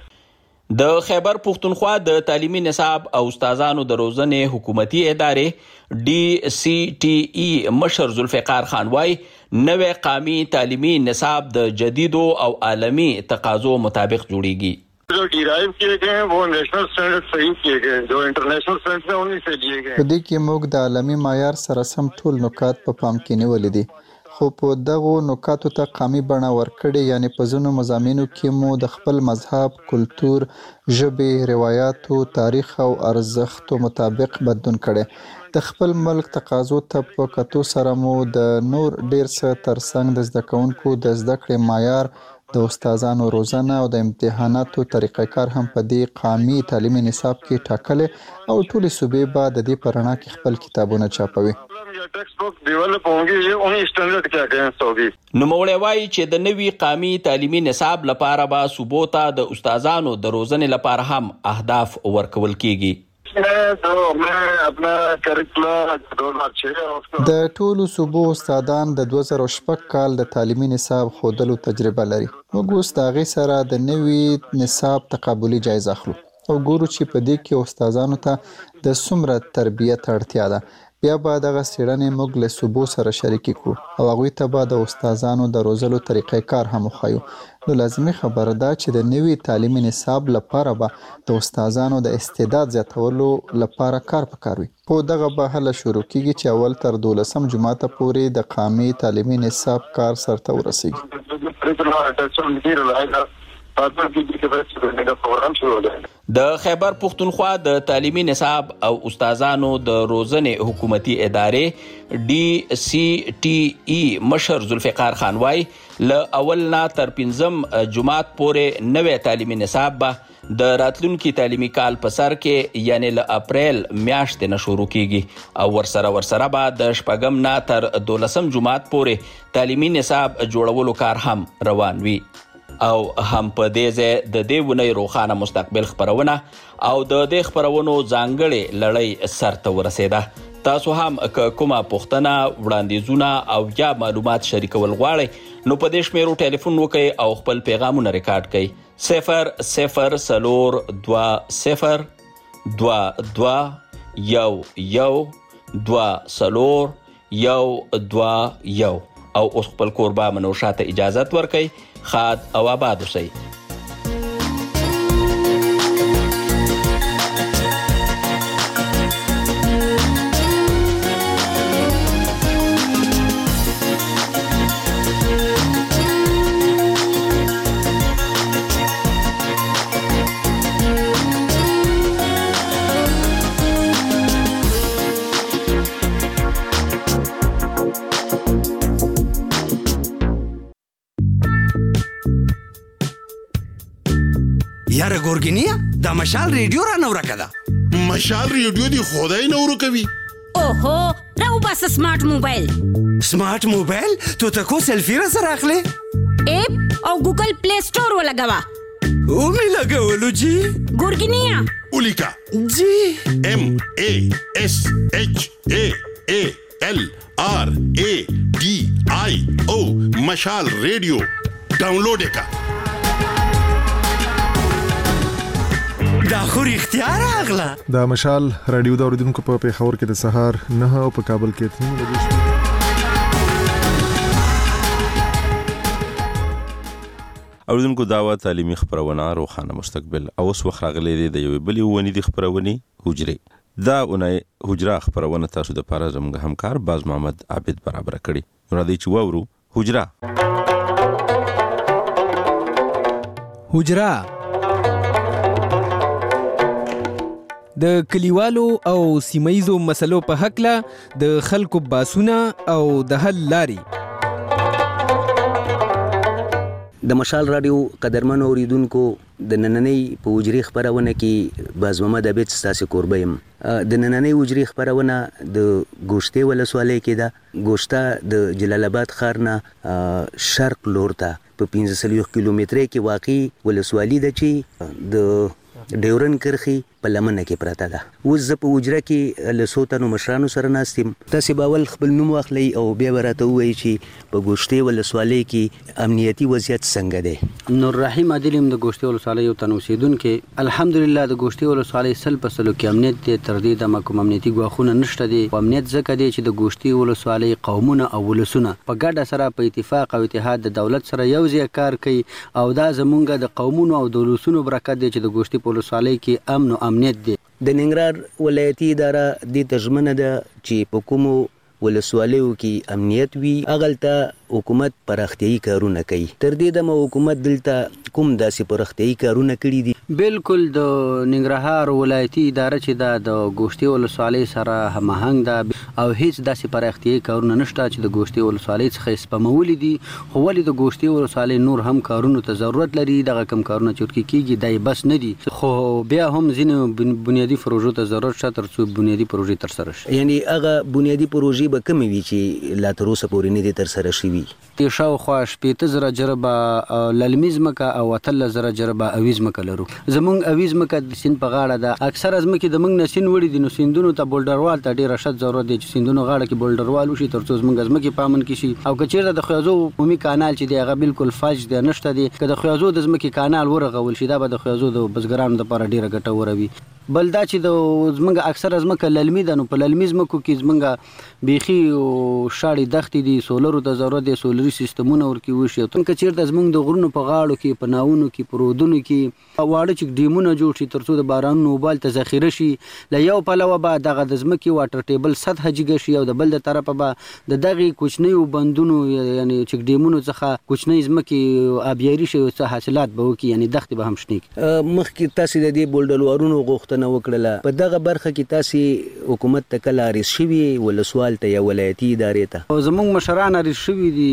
د خیبر پښتونخوا د تعلیمي نصاب او استادانو د روزنې حکومتي ادارې ډي سی ټي ای مشر ذوالفقار خان وايي نوې قومي تعلیمي نصاب د جدیدو او عالمي تقاضو مطابق جوړیږي. जो डिराइव किए गए हैं वो नेशनल स्टैंडर्ड सही किए गए हैं, जो इंटरनेशनल स्टैंडर्ड हैं उन्हीं से लिए गए. په دې کې موږ د عالمي معیار سره سم ټول نکات په پام کې نیولې دي، خو په دغو نکاتو ته قامي بڼه ورکړې، یعنی په ځینو مضامینو کې مو د خپل مذهب، کلتور، ژبې، روایاتو، تاریخ او ارزښتو مطابق بدلون کړی. د خپل ملک تقاضو ته په کتو سره مو د نور ډیر څه ترڅنګ د زده کوونکو د زده کړې معیار، د استادانو روزنه او د امتحاناتو طریقه کار هم په دې قومي تعلیمي نصاب کې ټاکلې، او ټولې صوبې به د دې په رڼا کې خپل کتابونه چاپوي. نوموړی وایي چې د نوي قومي تعلیمي نصاب لپاره به صوبو ته د استادانو د روزنې لپاره هم اهداف ورکول کیږي. د ټولو صوبو استادان د دوه زره شپږ کال د تعلیمي نصاب ښودلو تجربه لري. موږ اوس د هغې سره د نوي نصاب تقابلي جایزه اخلو او ګورو چې په دې کې استادانو ته د څومره تربیت اړتیا ده. بیا به دغه څېړنې موږ له صوبو سره شریکې کړو او هغوی ته به د استادانو د روزلو طریقې کار هم وښایو. نو لازمي خبره ده چې د نوي تعلیمي نصاب لپاره به د استادانو د استعداد زیاتولو لپاره کار پکار وي. په دغه بهله شروع کیږي چې اول تر دولسم جماعته پورې د قومي تعلیمي نصاب کار سرته ورسیږي. د خیبر پښتونخوا د تعلیمي نصاب او استادانو د روزنې حکومتي ادارې ډي سی ټي ای مشر ذوالفقار خان وايي له اول نه تر پنځم جماعت پورې نوې تعلیمي نصاب به د راتلونکي تعلیمي کال په سر کې یعنی له اپریل میاشتې نه شروع کیږي او ورسره ورسره به د شپږم نه تر دولسم جماعت پورې تعلیمي نصاب جوړولو کار هم روان وي. او هم په دې ځای د دې ونې روښانه مستقبل خپرونه او د دې خپرونو ځانګړې لړۍ سرته ورسېده. تاسو هم که کومه پوښتنه، وړاندیزونه او یا معلومات شریکول غواړئ نو په دې شمیرو ټلیفون وکړئ او خپل پیغامونه ریکارډ کړئ. صفر صفر څلور دوه صفر دوه دوه یو یو دوه څلور یو دوه یو او اوس خپل کوربه منوشه ته اجازت ورکړئ. خاد او آباد اوسئ. یاره ګورګینیا دا مشال ریډیو را نو راکده. مشال ریډیو دی خدای نو ورکوي. اوهو راو بس سمارټ موبایل سمارټ موبایل تو ته کو سیلفی را سره اخلي اپ او ګوګل پلی سٹور ولګوا او می لګولو جی ګورګینیا اولیکا جی ام ا اس اچ ا ا ال آر ا ډي آی او مشال ریډیو ډاونلوډ کا دا خو اختیار اغلا دا مشال رادیو دا اوریدونکو په پیښور کې د سهار نه او په کابل کې اته بجې شوه. اوریدونکو داوا تعلیمي خبرونه روخانه مستقبل او اوس وخت راغلي د یوې بلې ونې د خبرونې حجره دا اونۍ حجره خبرونه تاسو د پاره زموږ همکار باز محمد عابد برابر کړي را دي چې وورو حجره حجره د کلیوالو او سیمایزو مسلو په حق له د خلکو باسونه او د حل لاري د مشال رادیو قدرمن اوریدونکو د نننۍ په وجري خبرونه کې باز محمد عابد ستاسو قربه يم. د نننۍ وجري خبرونه د ګوشتې ولسوالۍ کې ده. ګوشته د جلال آباد ښار نه شرق لور ته په پنځه سلويخ کیلومتره کې واقع ولسوالۍ ده چې د ډیورن کرخي په لمنه کې پراته ده. اوس زه په وجره کې له څو تنو مشرانو سره ناست یم. تاسې به اول خپل نوم واخلئ او بیا به راته ووایئ چې په ګوشتې ولسوالۍ کې امنیتي وضعیت څنګه دی. نور رحیم عادل یم د ګوشتې ولسوالۍ یو تن اوسېدونکی. الحمدلله د ګوشتې ولسوالۍ سل په سلو کې امنیت دی. تر دې دمه کوم امنیتي ګواښونه نشته دي. امنیت ځکه دی چې د ګوشتې ولسوالۍ قومونه او ولسونه په ګډه سره په اتفاق او اتحاد د دولت سره یو ځای کار کوي او دا زمونږ د قومونو او د ولسونو برکت دی چې د ګوشتې په ولسوالۍ کې امن او امنیت دی. د ننګرهار ولایتي اداره دې ترجمنه ده چې په کومو ولسوالیو کې امنیت وي هغلته حکومت پراختیایي کارونه کوي. تر دې دمه حکومت دلته کوم داسې پراختیایي کارونه کړي دي؟ بالکل د ننګرهار ولایتي اداره چې دا د ګوشتې ولسوالۍ سره هماهنګ ده او هیڅ داسې پراختیایي کارونه نشته چې د ګوشتې ولسوالۍ څخه یې سپمولي دي. خو ولې د ګوشتې ولسوالۍ نور هم کارونو ته ضرورت لري. دغه کم کارونه چې ورکې کېږي دا یې بس نه دي. خو بیا هم ځینې بنیادي پروژو ته ضرورت شته تر څو بنیادي پروژې ترسره شي. یعنې هغه بنیادي پروژې به کومې وي چې لا تر اوسه پورې نه دي ترسره شوي؟ شاوخوا شپېته زره جربه للمي ځمکه او اتلس زره جربه اوي ځمکه لرو. زمونږ اوي ځمکه د سیند په غاړه ده. اکثره ځمکې د موږ نه سیند وړي دي نو سیندونو ته بولډروال ته ډېره شت ضرورت دی چې سیندونو غاړه کې بولډروال وشي تر څو زمونږ ځمکې په امن کې شي. او که چېرته د خیازو عمومي کانال چې دی هغه بالکل فج دی نشته دی. که د خیازو د ځمکې کانال ورغول شي دا به د خیازو د بزګرانو لپاره ډېره ګټوره وي. بل دا چې د زمونږ اکثره ځمکه للمي ده نو په للمي ځمکو کې زمونږ بیخي شاړې دښتې دي. سولرو ته ضرورت دی سولري سیستمونه ورکې وشي. که چېرته زمونږ د غرونو په غاړو کې په ناونو کې په رودونو کې واړه چې ډیمونه جوړ شي تر څو د بارانونو اوبه هلته ذخیره شي. له یو پلوه به دغه د ځمکې واټر ټیبل سطحه جګه شي او د بل د طرفه به د دغې کوچنیو بندونو یعنې چک ډیمونو څخه کوچنۍ ځمکې آبیاري شي او څه حاصلات به وکړي یعنې دښتې به هم شنې کړي. مخکې تاسې د دې بولډلوارونو غوښتنه وکړله. په دغه برخه کې تاسې حکومت ته کله عریض شوي ولسوال ته یا ولایتي ادارې ته؟ زمونږ مشران عریض شوي دي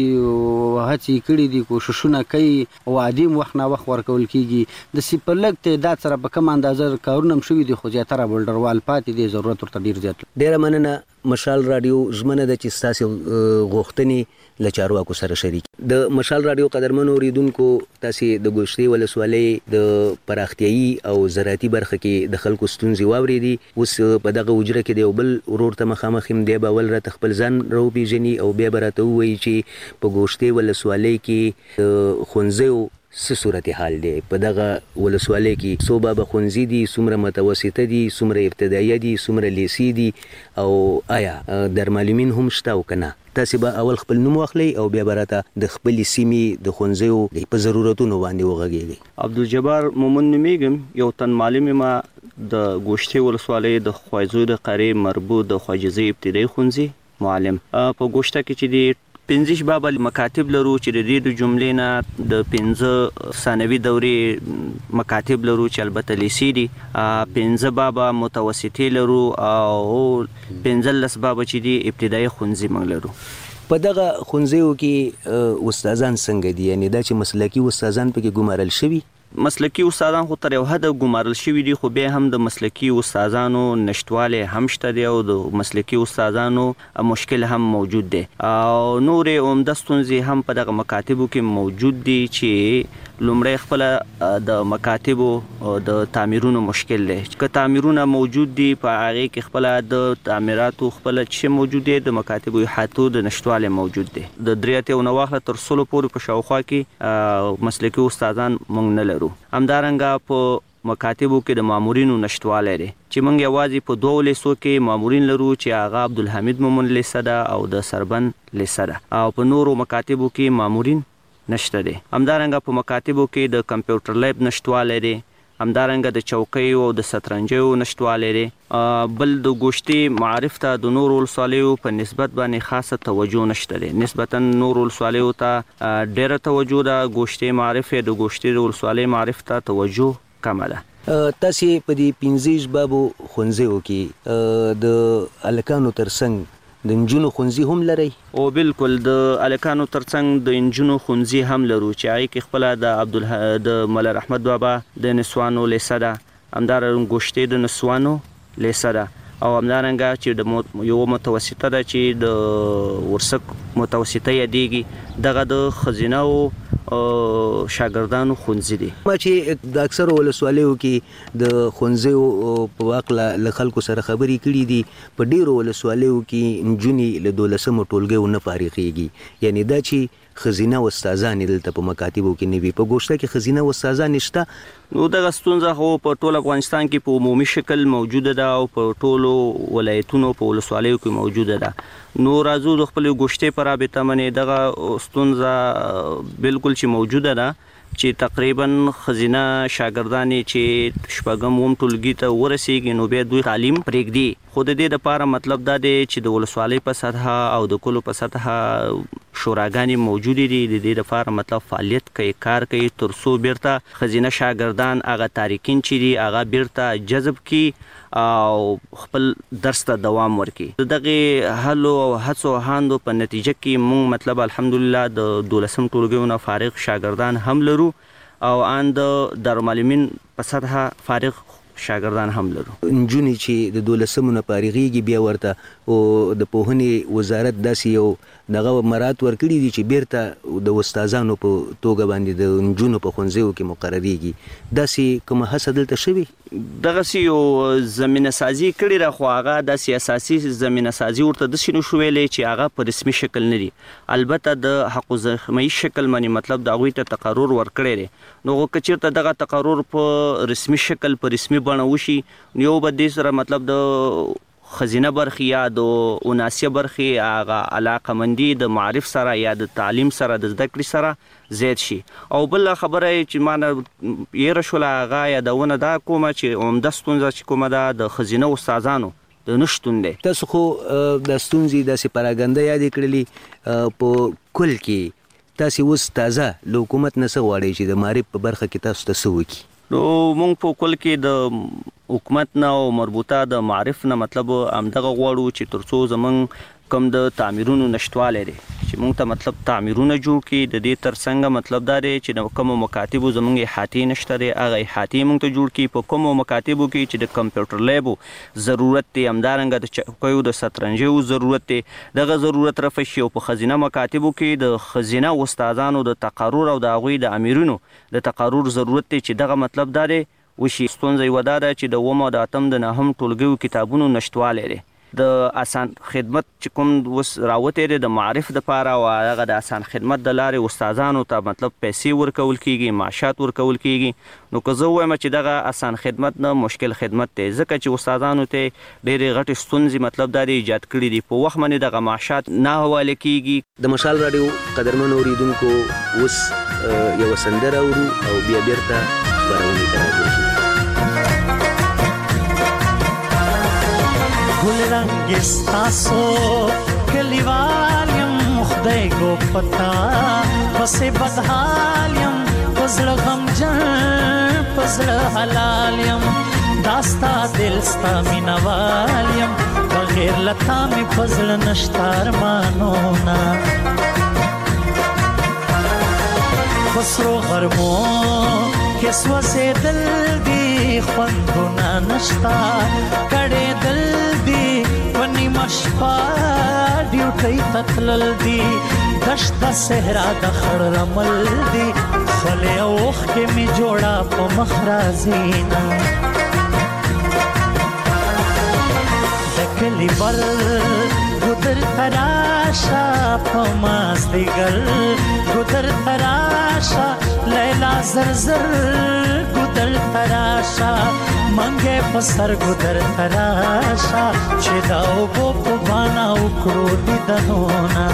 هڅې کړي دي کوششونه کوي وعدې وخت نه وخت ورکول کېږي. د په لږ تعداد سره په کم اندازه کارونه هم شوي دي خو زیاتره بولډروال پاتې دی. ضرورت ورته ډېر زیات. ډېره مننه. مشال رادیو ژمنه ده چې ستاسې غوښتنې له چارواکو سره شریک. د مشال رادیو قدرمن اوریدونکو تاسې د ګوشتې ولسوالۍ د پراختیایي او زراعتي برخه کې د خلکو ستونزې واورېدې. اوس په دغه حجره کې د یو بل ورور ته مخامخ یم. دی به اول راته خپل ځان راوپېژني او بیا به راته ووایي چې په ګوشتې ولسوالۍ کې د ښوونځیو څه صورتحال دی؟ په دغه ولسوالۍ کې څو بابه ښوونځي دي؟ څومره متوسطه دي؟ څومره ابتدایه دي؟ څومره لیسې دي؟ او آیا درمعلمین هم شته او که نه؟ تاسې به اول خپل نوم واخلئ او بیا به راته د خپلې سیمې د ښوونځیو په ضرورتونو باندې وغږېږئ. عبدالجبار مومن نومیږم. یو تن معلم یم د ګوشتې ولسوالۍ د خوایزو د قرې مربوط د خواجزۍ ابتدایي ښوونځي معلم. په ګوشته کې چې دی پنځه شبابه مکاتب لرو چې د دې د جملې نه د پنځه ثانوي دورې مکاتب لرو چې البته لیسې دي. پنځه بابه متوسطې لرو او پنځلس بابه چې دي ابتدایي ښوونځي موږ لرو. په دغه ښوونځیو کې استادان څنګه دي؟ یعنې دا چې مسلکي استادان پکې ګمارل شوي؟ مسلکی استادان خو تر یو حد ګمارل شوي دي، خو بیا هم د مسلکی استادانو نشټوالی هم شته دی او د مسلکی استادانو مشکل هم موجود دی او نورې عمده ستونزې هم په دغه مکاتبو کې موجود دي چې لومړی خپله د مکاتبو د تعمیرونو مشکل دی. که تعمیرونه موجود دي په هغې کې خپله د تعمیراتو خپله چې موجود دی، د مکاتبو احاطو د نشتوالی موجود دی. د درې اتیا نه واخله تر سلو پورې په شاوخوا کې مسلکي استادان موږ نه لرو. همدارنګه په مکاتبو کې د مامورینو نشتوالی دی چې موږ یوازې په دوو لیسو کې مامورین لرو چې هغه عبدالحمید مومن لیسه ده او د سربند لیسه ده او په نورو مکاتبو کې مامورین نشته دی. همدارنګه په مکاتبو کې د کمپیوټر لیب نشتوالی دی، همدارنګه د چوکیو او د شطرنجیو نشتوالی دی. بل د ګوشتي معارف ته د نورو ولسوالیو په نسبت باندې خاصه توجه نشته دی. نسبتا نورو ولسوالیو ته ډېره توجه ده، ګوشتي معارف یې د ګوشتي د ولسوالۍ معارف ته توجه کمه ده. تاسې په دې پنځه ژبابو ښوونځیو کې د هلکانو ترڅنګ د نجونو ښوونځي هم لرئ؟ او بالکل د هلکانو ترڅنګ د نجونو ښوونځي هم لرو چې هغې کې خپله د عبدالح د ملر احمد بابا د نسوانو لیسه ده، همدارنګه ګوشتې د نسوانو لیسه ده او همدارنګه چې د یوه متوسطه ده چې د ورسک متوسطه یادیږي، دغه د ښځینهو شاګردانو ښوونځي دي. ما چې د اکثرو ولسوالیو کې د ښوونځیو په واقله له خلکو سره خبرې کړي دي، په ډېرو ولسوالیو کې نجونې له دولسمو ټولګیو نه فارغېږي، یعنې دا چې ښځینه استادانې دلته په مکاتبو کې نه وي. په ګوشته کې ښځینه استادانې شته؟ نو دغه ستونزه خو په ټول افغانستان کې په عمومي شکل موجوده ده او په ټولو ولایتونو په ولسوالیو کې موجوده ده. نو راځو د خپلې ګوشتې په رابطه باندې دغه ستونزه بالکل چې موجوده ده چې تقریبا ښځینه شاګردانې چې شپږم اووم ټولګي ته ورسیږي نو بیا دوی تعلیم پرېږدي. خو د دې دپاره مطلب دا دی چې د ولسوالۍ په سطحه او د کلو په سطحه شوراګانې موجودې دي، د دې دپاره مطلب فعالیت کوي، کار کوي تر څو بیرته ښځینه شاګردان هغه تارکین چې دي هغه بیرته جذب کړي او خپل درس ته دوام ورکړي. د دغې هلو او هڅو هاندو په نتیجه کې موږ مطلب الحمدلله د دولسم ټولګیو نه فارغ شاګردان هم لرو او ان د دارالمعلمین په سطحه فارغ شاګردان هم لرو. نجونې چې د دولسمو نه فارغېږي بیا ورته او د پوهنې وزارت داسې یو دغه مراعات ورکړي دي چې بیرته د استادانو په توګه باندې د نجونو په ښوونځیو کې مقرریږي. داسې کومه هڅه دلته شوې؟ دغسې یو زمینه سازي کړې ده، خو هغه داسې اساسي زمینه سازي ورته داسې نشو ویلی چې هغه په رسمي شکل نه دي. البته د حق الزخمي شکل باندې مطلب د هغوی ته تقرر ورکړی دی. نو که چېرته دغه تقرر په رسمي شکل په رسمي بڼه وشي نو یو به دې سره مطلب د ښځینه برخې یا د اناسیه برخې هغه علاقهمندي د معارف سره یا د تعلیم سره د زده کړې سره زیات شي. او بله خبره چې ما نه یېره شوله هغه یادونه دا کومه چې عمده ستونزه چې کومه ده د ښځینه استادانو د نه شتون دی. تاسو خو د ستونزې داسې پراګنده یادې کړلې، په کل کې تاسې اوس تازه له حکومت نه څه غواړئ چې د معارف په برخه کې تاسو ته څه وکړي؟ نو موږ په کل کې د حکومت نه او مربوطه د معارف نه مطلب همدغه غواړو چې تر څو زموږ کوم د تعمیرونو نشتوالی دی چې موږ ته مطلب تعمیرونه جوړ کړي. د دې ترڅنګ مطلب دا دی چې د کومو مکاتبو زموږ احاطې نشته دی هغه احاطې موږ ته جوړ کړي. په کومو مکاتبو کې چې د کمپیوټر لیبو ضرورت دی، همدارنګه د چوکیو د شطرنجیو ضرورت دی، دغه ضرورت رفع شي. او په ښځینه مکاتبو کې د ښځینه استادانو د تقرر او د هغوی د امیرونو د تقرر ضرورت دی چې دغه مطلب دا دی وشي. ستونزه یوه دا ده چې د اووم او د اتم د نهم ټولګیو کتابونو نشتوالی دی. د اسان خدمت چې کوم اوس راوتی دی د معارف دپاره او هغه د اسان خدمت د لارې استادانو ته مطلب پیسې ورکول کېږي، معاشات ورکول کېږي. نو که زه ووایم چې دغه اسان خدمت نه مشکل خدمت دی، ځکه چې استادانو ته ډېرې غټې ستونزې مطلب دا دی ایجاد کړي دي. په وخت باندې دغه معاشات نه حواله کېږي. د مشال راډیو قدرمنو اورېدونکو اوس یوه سندره اورو او بیا بیرته خپرونې ته راځو. گل رنگ ستاسو کلیوالیم خدای گو پتا بسه بدحالیم پزړه غمجن پزړه حلالیم داستا دل ستا مینوالیم بغیر لتا می پزړه نشتار مانونا بسرو غرمو کې سوځېدل دي خوندونه نشتا کړې دل دي په نیمه شپه ډیوټۍ ته تلل دي دشت د صحرا د خړ رمل دي خولې او اوښکې مې جوړه په مخ راځينه د کلي بر ګودر تراشا په مازدیګر ګودر تراشا لیلا زر زر ګودر تراشا منګه په سر ګودر تراشا چې دا وبو په بانا وکړو دي دنونا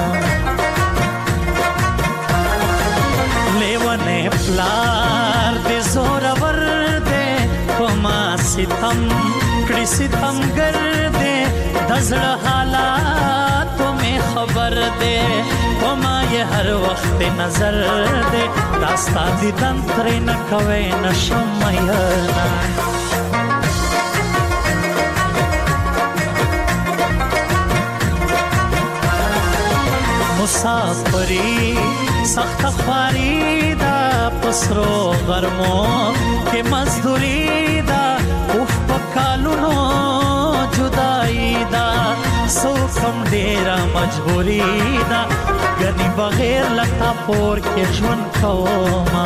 لیونه پلار دې زور ور دې په ما ستم کړي ستم ګر دې دزړه حالات مې خبر دې په ما یې هر وخت نظر دې داستا دې دن ترې نه کوي نشم یانا مسافری سخت خواری دا پسرو غرمو کې مزدوری دا اوف پکالونو جدائی دا سو کم ډیرا مجبوری دا غنی بغیر لتا پور کې ژوند کوما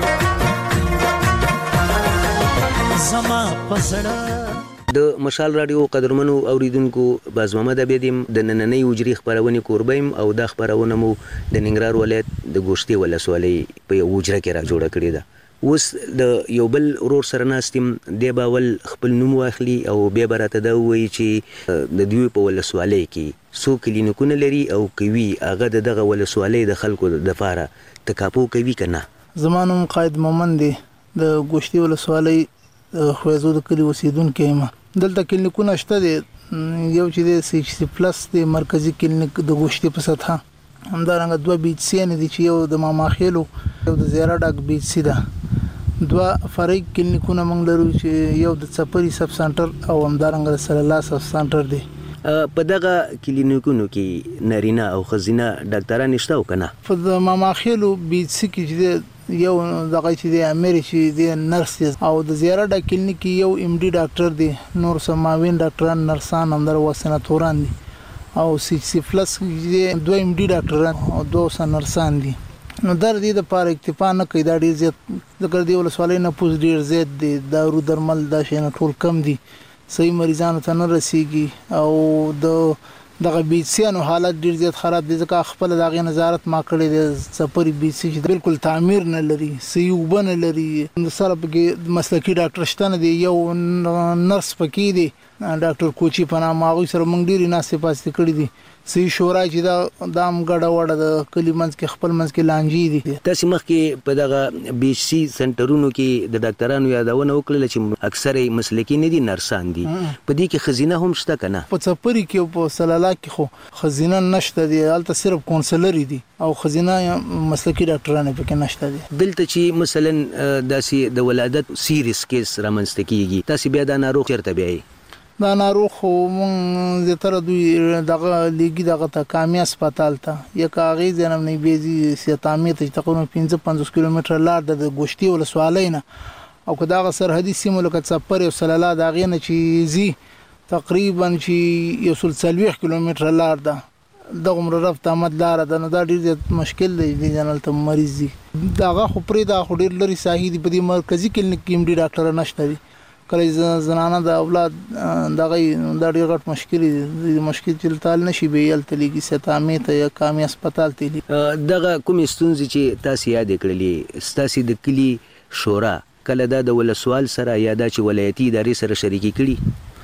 زما پسړه د مشال رادیو قدرمنو اوریدونکو باز محمد ابیدیم د نننۍ وجري خبرونه کوربیم او د خبرونه مو د ننګرهار ولایت د ګوشتي ولسوالۍ په وجره کې را جوړه کړې ده اوس د یو بل ورور سره ناستم د باول خپل نوم واخلي او بیا براته دا وایي چې د دوی په ولسوالۍ کې سو کلینیکونه لري او کوي هغه دغه ولسوالۍ د خلکو د لپاره تکاپو کوي کنه زمانو قائد مومن دی د ګوشتي ولسوالۍ خوازو د کلی اوسیدونکو یم دلته کلینیکونه شته دي یو چې د سي پلس د مرکزی کلینیک د ګوشتي په سطح همدارنګه دوه بي سي نه دي چې یو د ماما خېلو یو د زیرا ډاک بي سي ده دوه فرعي کلینیکونه موږ لرو چې یو د چپري سب سنټر او همدارنګه د سلالا سب سنټر دی په دغه کلینیکونو کې نارینه او ښځینه ډاکټران شته او کنه په ماما خېلو بي سي کې چې یو دغه چې د امریکا چې د نرس او د زیرا ډاک کلینیک یو ام ډي ډاکټر دی نور سماوین ډاکټران نرسان همدار وسناتوران دي او سی سی پلس دوه ام ډي ډاکټران او دوه نرسان دي نو در دې د پاره اکتفا نه کوي دا ډیر زیات ذکر دی ولسوالۍ نه پوز ډیر زیات دي دارو درمل دا شي نه ټول کم دي صحیح مریضانو ته نه رسیږي او د دغه بي سي نو حالت ډیر زیات خراب دي ځکه خپل دغه نظارت ما کړی د سفري بي سي چې بالکل تعمیر نه لري سيو بن لري سره په مسلکي ډاکټر شته نه دی یو نرس پکې دی ډاکټر کوچی په نامه هغه سره مونږ ډیر ناسې پاسې کړی دي سي شورا چې دا دام غډه وړه د کلی منځ کې خپل منځ کې لانجی دي تاسو مخکې په دغه بي سي سنټرونو کې د ډاکټرانو یادونه وکړه چې اکثره مسلکي نه دي نرسان دي په دې کې خزینه هم شته کنه په چپري کې په سلالا کې خو خزینه نشته دي البته صرف کونسلري دي او خزینه مسلکي ډاکټرانو پکې نشته دي دلته چې مثلا داسې د ولادت سیریس کیس رامنځته کیږي تاسو بیا د ناروغ چیرته بیاي دا ناروغ مونږ زتر دوی دغه لګي دغه ته کامی هسپتال ته یا کاغی جنم نه بيزي سیتامه ته تقریبا پنځه پنځوس کیلومتر لار د ګوشتي ولسوالۍ نه او کدا سرحدي سیمه لکه څپر او سلالا دغه نه چې زی تقریبا چې یو سلسلوي کیلومتر لار ده دغه عمر رفت آمد لار ده نو دا ډیر مشکل دی جنل ته مریض دي دغه خو پرې دا خو ډیر لري ساحي دی په دې مرکزی کلینیک کې ډیر ډاکټر نشته دي کله زنانه د اولاد دغه د ډیر غټ مشکل دي مشکل چې تل نشي به یل تلګي ستامه ته یا کامي هسپتال ته دغه کوم ستونزې چې تاسو یاد کړلې ستاسو د کلی شورا کله دا د ولسوال سره یا د ولایتي ادارې سره شریکي کړي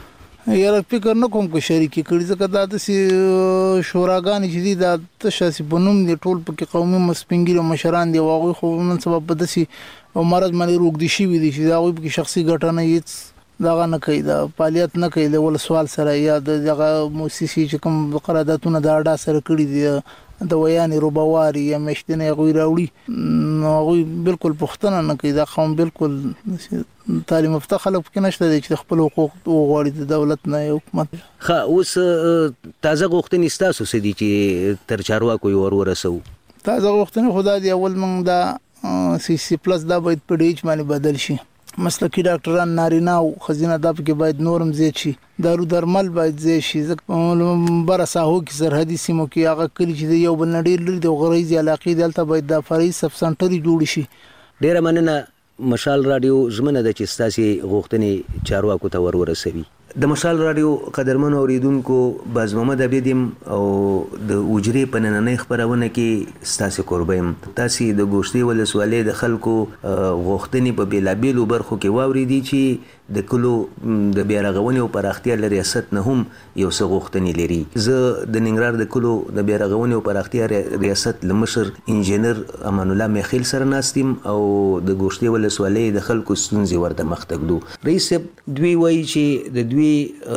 یاره فکر نه کوم کو شریکي کړي ځکه دا د شوراګانې چې دي د تشاسي بنوم دي ټول په قومي مسپنګي مشران دي واغوي خو نن سبب په دسي او مرض باندې روغ دي شي وي دي چې دا غوي په شخصي ګټه نه هیڅ دغه نه کوي دا فعالیت نه کوي د ولسوال سره یا دغه موسسي چې کوم قراردادونه د اډا سره کړی دي د ویانې روبواري یا مشتنه غوي راوړي نو غوي بالکل پښتنه نه کوي دا قوم بالکل تعلیم یافته خلک کې نشته چې خپل حقوق وغواړي د دولت نه حکومت ښه اوس تازه غوښتنې ستاسو سدي چې تر چارواکو ور ورسو تازه غوښتنې خدای دی اول موږ دا سی سی پلس دا باید په ډي ایچ باندې بدل شي. مسلکی ډاکټران نارینه او خزینه دا پکې باید نورم زیات شي. دارو درمل باید زیات شي. ځکه بره ساحو کې سرحدي سیمو کې هغه کلی چې یو بل نه ډېر لري د غریزي علاقې دلته باید د فرعي سب سنټري جوړ شي. ډیره مننه مشال رادیو ژمنه ده چې ستاسې غوښتنې چارواکو ته ور ورسوي. د مشال رادیو قدرمنو اوریدونکو باز محمد عبید یم او د اوجرې په نننۍ خپرونه کې ستاسې کوربه یم. تاسې د ګوشتې ولسوالۍ د خلکو غوښتنې په بېلابېلو برخو کې واورېدي چې د کلو د بیا رغونې او پراختیا له ریاست نه هم یو څه غوښتنې لري. زه د ننګرهار د کلو د بیا رغونې او پراختیا ریاست له مشر انجینر امان الله میخیل سره ناست یم او د ګوشتې ولسوالۍ د خلکو ستونزې ورته مخ ته ږدو. رئیس صاحب دوی وایي چې د دوی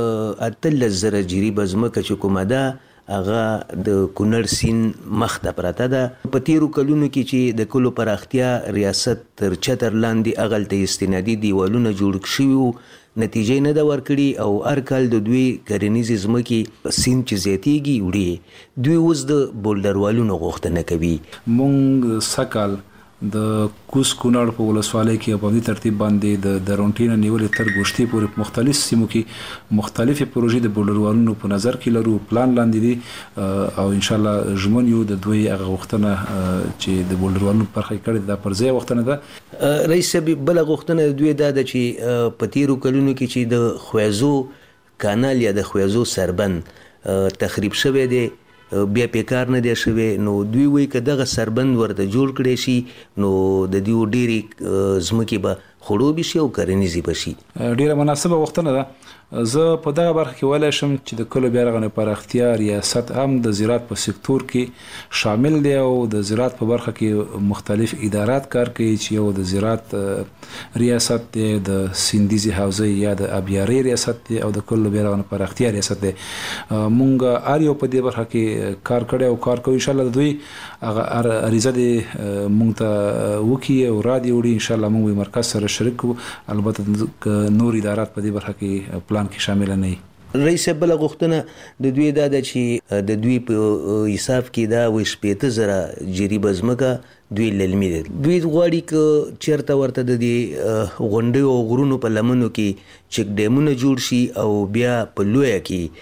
اتلس زره جریبه ځمکه چې کومه ده هغه د کونړ سیند مخ ته پرته ده. په تیرو کلونو کې چې د کلو پراختیا ریاست تر چتر لاندې هغلته استنادي دیوالونه جوړ شوي وو، نتیجه نه ده ورکړي او هر کال د دوی کرنیزې ځمکې سیند چې زیاتیږي وړي. دوی اوس د بولډروالونو غوښتنه کوي. مونږ سکال د کوس کونړ په ولسوالۍ کې په دې ترتیب باندې د درونټینه نیولې تر ګوشتي پورې مختلف سیمو کې مختلفې پروژې د بولډروالونو په نظر کې لرو، پلان لاندې دي او ان شاء الله ژمن یو د دوی هغه غوښتنه چې د بولډروالونو برخه کړې ده پر ځای غوښتنه ده. رئیس صاحب بل غوښتنه دوی دا ده چې په تیرو کلونو کې چې د خویزو کانال یا د خویزو سربند تخریب شوی دی، بیا پیکار نه دی شوی، نو دوی وایي که دغه سربند ورته جوړ کړی شي نو د دوی ډېرې ځمکې به خړوبې شي او کرنیزې به شي. ډېره مناسبه غوښتنه ده. زه په دغه برخه کې ویلی شم چې د کلو بیا رغونې پراختیا ریاست هم د زراعت په سکتور کې شامل دی او د زراعت په برخه کې مختلف ادارات کار کوي چې یو د زراعت ریاست دی، د سیندیزي حوزې یا د ابیاري ریاست دی او د کلو بیا رغونې پراختیا ریاست دی. مونږ هر یو په دې برخه کې کار کړی او کار کوو. انشاءالله د دوی هغه عریضه دی مونږ ته وکړي او را دې وړي. انشاءالله مونږ به مرکز سره شریک کړو، البته نور ادارات په دې برخه کې پلان کې شامل نه وي. رئیس صاحب بله غوښتنه د دوی دا ده چې د دوی په حساب کې دا وایي شپېته زره جریبه ځمکه دوی للمي ده. دوی غواړي که چېرته ورته د دې غونډیو او غرونو په لمنو کې چک ډیمونه جوړ شي او بیا په لویه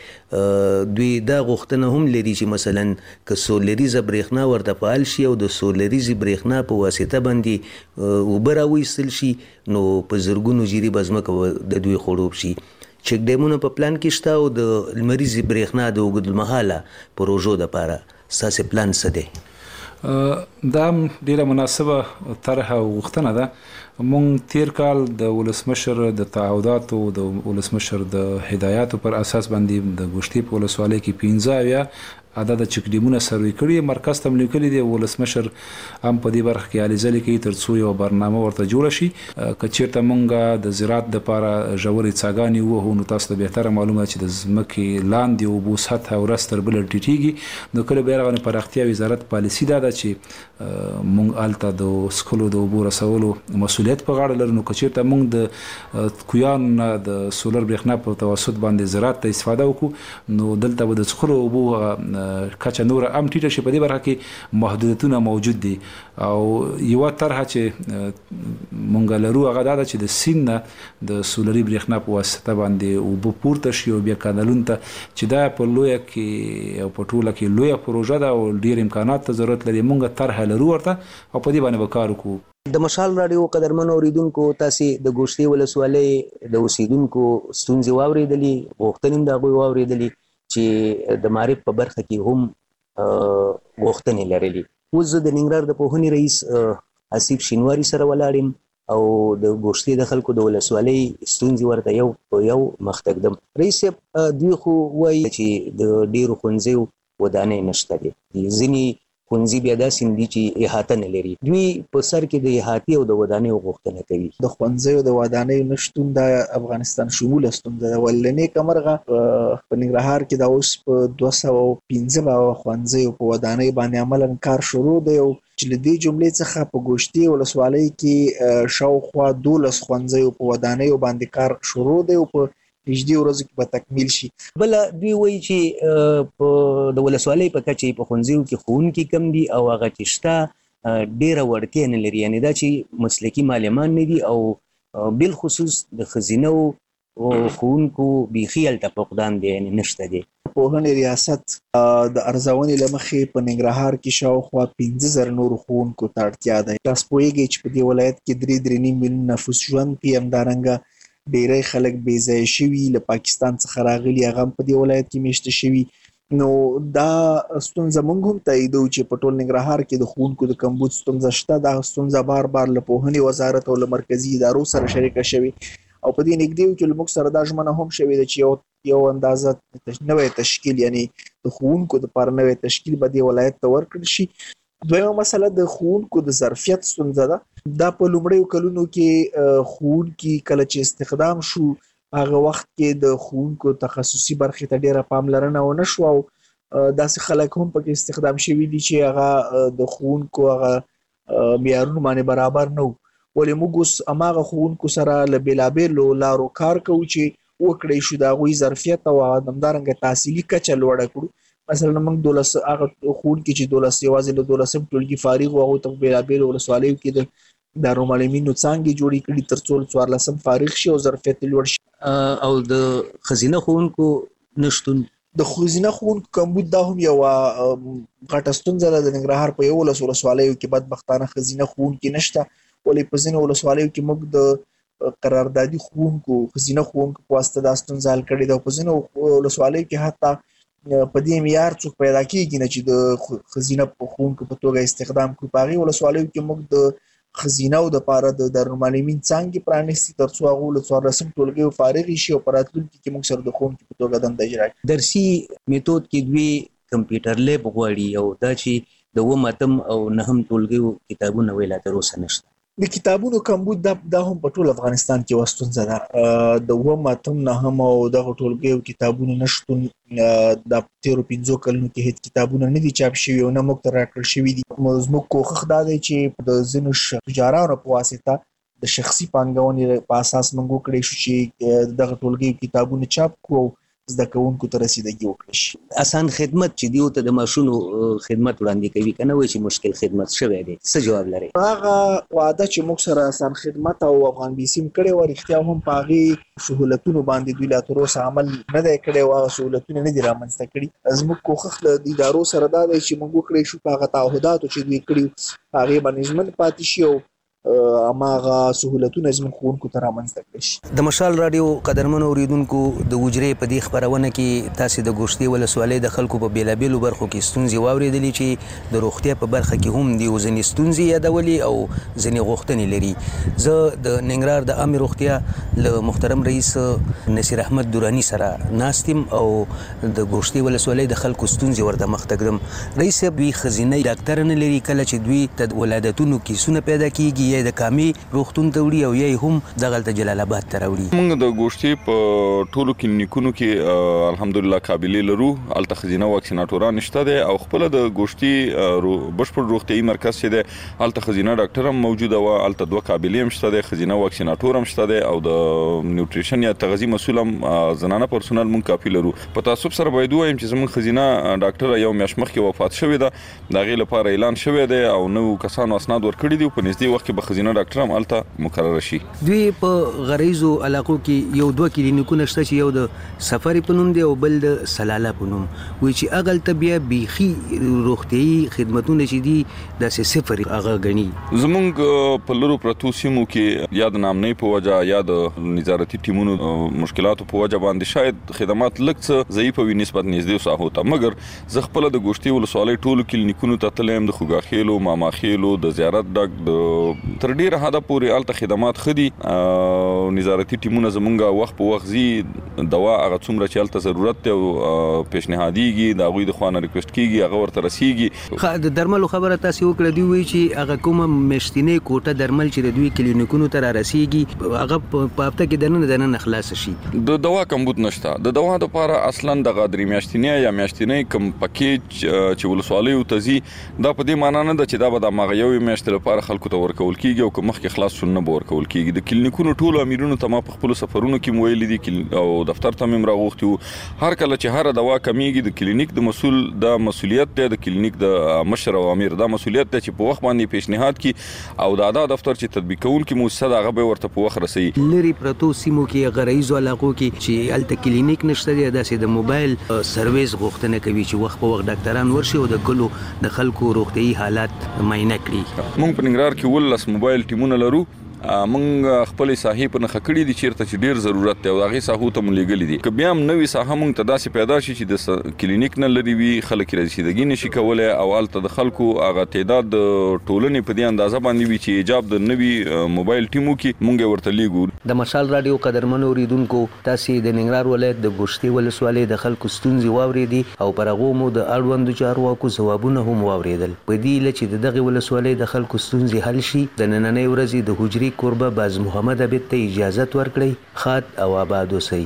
کې دوی دا غوښتنه هم لري چې مثلا که سولریزه برېښنا ورته فعال شي او د سولریزې برېښنا په واسطه باندې اوبه راویستل شي نو په زرګونو جریبه ځمکه د دوی خړوب شي. چک ډیمونه په پلان کې شته او د لمریزې برېښنا د اوږدمهاله پروژو دپاره ستاسې پلان څه دی؟ دا ډیره مناسبه طرح او غوښتنه ده. مونږ تیر کال د ولسمشر د تعهداتو د ولسمشر د هدایاتو پر اساس باندې د ګوشتي په ولسوالۍ کې پنځه اویا عدد چک ډیمونه سروې کړي. مرکز ته لیکلي دی ولسمشر هم په دې برخه کې هلې ځلې کوي تر څو یو برنامه ورته جوړه شي. که چېرته مونږ د زراعت دپاره ژورې څاګانې ووهو نو تاسو ته بهتره معلومه چې د ځمکې لاندې اوبو سطحه ورځ تر بله ټیټېږي. نو کله بیا رغونې پراختیا وزارت پالیسي دا ده چې مونږ هلته د څښلو د اوبو رسولو مسؤلیت په غاړه لرو. نو که چېرته مونږ د کویانو نه د سولر برېښنا په توسط باندې زراعت ته استفاده وکړو نو دلته به د څښلو اوبو کچه نور هم ټیټه شي. په دې برخه کې محدودیتونه موجود دي او یوه طرحه چې مونږ لرو هغه دا ده چې د سیند نه د سولري برېښنا په واسطه باندې اوبه پورته شي او بیا کانالونو ته چې دا په لویه کې او په ټوله کې لویه پروژه ده او ډېر امکانات ته ضرورت لري. مونږ طرحه لرو ورته او په دې باندې به کار وکړو. د مشال رادیو قدرمنو اوریدونکو تاسې د ګوشتي ولسوالۍ د اوسیدونکو ستونزې واورېدلې، غوښتنې هم د هغوی واورېدلې چې د معرف په برخه کې هم غوښتنې لرلې. اوس زه د ننګرهار د پوهنې رئیس حسیب شینواري سره ولاړ یم او د ګوشتي د خلکو د ولسوالۍ ستونزې ورته یو په یو مخ ته ږدم. رئیس صاحب دوی خو وایي چې د ډېرو ښوونځیو ودانۍ نشته دي، ځینې ښوونځي بیا داسې دي چې احاطه نه لري. دوی په سر کې د احاطې او د ودانیو غوښتنه کوي. د ښوونځیو د ودانیو نشتون د افغانستان شموله ستونزه ده. ولنې کمرغه په ننګرهار کې دا اوس په دوه سوه پنځه ښوونځیو په ودانیو باندې عملاً کار شروع دی او چې له دې جملې څخه په ګوشتي ولسوالۍ کې شاوخوا دولس ښوونځیو په ودانیو باندې کار شروع دی او په نږدې ورځو کې به تکمیل شي. بله دوی وایي چې په د ولسوالۍ په کچه په ښوونځیو کې ښوونکي کم دي او هغه چې شته ډیره وړتیا نه لري، یعنی دا چې مسلکي معلمان نه دي او بالخصوص د ښځینه او ښوونکو بیخي هلته فقدان دی، یعنی نشته دی. پوهنې ریاست د ارزونې له مخې په ننګرهار کې شاوخوا پنځه زره نورو ښوونکو ته اړتیا ده. تاسو پوهېږئ چې په دې ولایت کې درې درې نیم میلیون نفوس ژوند کوي، همدارنګه ډېری خلک بې ځایه شوي له پاکستان څخه راغلي، هغه هم په دې ولایت کې میشته شوي. نو دا ستونزه موږ هم تاییدو چې په ټول ننګرهار کې د ښوونکو د کمبود ستونزه شته. دا ستونزه بار بار له پوهنې وزارت او له مرکزي ادارو سره شریکه شوې او په دې نږدې کې له موږ سره دا ژمنه هم شوې ده چې یو یو اندازه نوی تشکیل، یعنی د ښوونکو دپاره نوی تشکیل به دې ولایت ته ورکړل شي. دویمه مسله د ښوونکو د ظرفیت ستونزه ده. دا په لومړیو کلونو کې ښوونکي کله چې استخدام شو هغه وخت کې د ښوونکو تخصصي برخې ته ډېره پاملرنه ونه شوه او داسې خلک هم پکې استخدام شوي دي چې هغه د ښوونکو هغه معیارونو باندې برابر نه وو. ولې موږ اوس هماغه ښوونکو سره له بېلابېلو لارو کار کوو چې وکړی شو د هغوی ظرفیت او همدارنګه تحصیلي کچه لوړه کړو. مثلا موږ دولس هغه ښوونکي چې دولس یوازې له دولسم ټولګي فارغ وو هغوی ته په بېلابېلو ولسوالیو کې د دارالمعلمینو څانګې جوړې کړي تر څو څوارلسم فارغ شي او ظرفیت یې لوړ شي. او د ښځینه ښوونکو نشتون، د ښځینه ښوونکو کمبود دا هم یوه غټه ستونزه ده. د ننګرهار په یولس ولسوالیو کې بدبختانه ښځینه ښوونکي نشته، ولې په ځینو ولسوالیو کې موږ د قراردادي ښوونکو ښځینه ښوونکو په واسطه دا ستونزه حل کړې ده. په ځینو ولسوالیو کې حتی په دې معیار څوک پیدا کېږي نه چې د ښځینه ښوونکو په توګه استخدام کړو. په هغې ولسوالیو کې موږ د ښځینهو دپاره د دارالمعلمین څانګې پرانیستي تر څو هغو له څوارلسم ټولګیو فارغې شي او په راتلونکي کې موږ سره د ښوونکي په توګه دنده اجرا کړي. درسي میتود کې دوی کمپیوټر لیب غواړي او دا چې د اووم اتم او نهم ټولګیو کتابونه ویې لا تر اوسه نشته. د کتابونو کمبود دا, دا هم په ټول افغانستان کې یوه ستونزه ده. د اووم اتم نهم او دغه ټولګیو کتابونو نشتون د تېرو پنځو کلونو کې هېڅ کتابونه نه دي چاپ شوي او نه موږ ته راکړل شوي دي. زموږ کوښښ دا دی چې د ځینو تجارانو په واسطه د شخصي پانګونې په اساس موږ وکړی شو چې دغه ټولګیو کتابونه چاپ کړو زده کوونکو ته رسیدګي وکړي شي. اسان خدمت چې دیو ته د ماشونو خدمت وړاندې کوي که نه وایي چې مشکل خدمت شوی دی، څه جواب لرئ؟ هغه وعده چې موږ سره اسان خدمت او افغان بیسیم کړې وه رښتیا هم په هغې سهولتونو باندې دوی لا تر اوسه عمل نه دی کړی او هغه سهولتونه نه دي رامنځته کړي. زموږ کوښښ له ادارو سره دا دی چې موږ وکړی شو په هغه تعهداتو چې دوی کړي هغې باندې ژمن پاتې شي او هماغه سهولتونه زموږ ښوونکو ته رامنځته کړی شي. د مشال راډیو قدرمنو اوریدونکو د حجرې په دې خپرونه کې تاسې د ګوشتې ولسوالۍ د خلکو په بېلابېلو برخو کې ستونزې واورېدلې چې د روغتیا په برخه کې هم دي ځینې ستونزې یادولې او ځینې غوښتنې لري. زه د ننګرهار د عامې روغتیا له محترم رئیس نصیر احمد دراني سره ناست یم او د ګوشتې ولسوالۍ د خلکو ستونزې ورته مخ ته کړم. رئیس صاحب دوی ښځینۍ ډاکټره نه لري، کله چې دوی ته ولادتونو کیسونه پیدا کېږي یا د کامې روغتون ته وړي او یا هم دغلته جلال آباد ته راوړي. موږ د ګوشتې په ټولو کلینیکونو کې الحمدلله قابلې لرو. هلته ښځینه واکسیناټوران شته دی او خپله د ګوشتې بشپړ روغتیایي مرکز چې دی هلته ښځینه ډاکټر هم موجوده وه، هلته دوه قابلې هم شته دی، ښځینه واکسیناټور هم شته دی او د نیوټریشن یا تغذیې مسؤل هم زنانه پرسونل موږ کافي لرو. په تعصب سره باید ووایم چې زموږ ښځینه ډاکټره یو میاشت مخکې وفات شوې ده، د هغې لپاره اعلان شوی دی او نوو کسانو اسناد ورکړي دي. په نږدې وخت کې به ښځینه ډاکټر هم هلته مقرره شي. دوی په غریزو علاقو کې یو دوه کلینیکونه شته چې یو د سفرې په نوم دی او بل د سلاله په نوم، وایي چې هغلته بیا بیخي روغتیایي خدمتونه چې دي داسې صفر هغه ګڼي. زموږ په لرو پرتو سیمو کې یا د نامنۍ په وجه یا د نظارتي ټیمونو مشکلاتو په وجه باندې شاید خدمات لږ څه ضعیفه وي نسبت نږدې ساحو ته، مګر زه خپله د ګوشتې ولسوالۍ ټولو کلینیکونو ته تللی یم، د خوږاخیلو، ماماخیلو، د زیارت ډک، د تر ډېره حده پورې هلته خدمات ښه دي. نظارتي ټیمونه زمونږ وخت په وخت ځي، دوا هغه څومره چې هلته ضرورت دی او پیشنهادیږي د هغوی د خوا نه ریکویسټ کېږي هغه ورته رسیږي. د درملو خبره تاسې وکړه، دوی وایي چې هغه کومه میاشتنۍ کوټه درمل چې د دوی کلینیکونو ته را رسیږي هغه په هفته کې دننه دننه خلاصه شي. د دوا کمبود نشته. د دوا دپاره اصلا دغه درې میاشتنۍ یا میاشتنۍ کوم پکیج چې ولسوالیو ته ځي دا په دې معنا نه ده چې دا به د هماغه یوې میاشتې لپاره خلکو ته ورکول کیږي او که مخکې خلاص شول نه به ورکول کیږي. د کلینیکونو ټولو امیرونو ته ما په خپلو سفرونو کې مو ویلي دي او دفتر ته مې هم راغوښتي وو، هر کله چې هره دوا کمیږي د کلینیک د مسؤل دا مسؤلیت دی، د کلینیک د مشر او امیر دا مسؤلیت دی چې په وخت باندې پیشنهاد کړي او د ادا دفتر چې تطبیق کوونکي مؤسسه ده هغه به ورته په وخت رسوي. لري پرتو سیمو کې غرایزو علاقو کې چې هلته کلینیک نشته دی، داسې د موبایل سرویس غوښتنه کوي چې وخت په وخت ډاکټران ورشي او د کلو د خلکو روغتیايي حالات معاینه کړي. موږ په ننګرهار کې ولس موبایل ټیمونه لرو، موږ خپل ساحې په نښه کړي دي چیرته چې ډیر ضرورت دی او هغې ساحو ته مو لیږلي دي. که بیا هم نوې ساحه موږ ته داسې پیدا شي چې د کلینیک نه لرې وي، خلک یې رسیدګي نشي کولی او هلته د خلکو هغه تعداد د ټولنې په دې اندازه باندې وي چې ایجاب د نوي موبایل ټیم وکړي، موږ یې ورته لیږو. د مشال راډیو قدرمنو اوریدونکو، تاسې د ننګرهار ولایت د ګوشتې ولسوالۍ د خلکو ستونزې واورېدې او پر هغو مو د اړوندو چارواکو ځوابونه هم واورېدل. په دې هیله چې د دغې ولسوالۍ د خلکو ستونزې حل شي، د نننۍ ورځې د حجرې کوربه باز محمد عبید ته اجازت ورکړئ. ښاد او آباد اوسئ.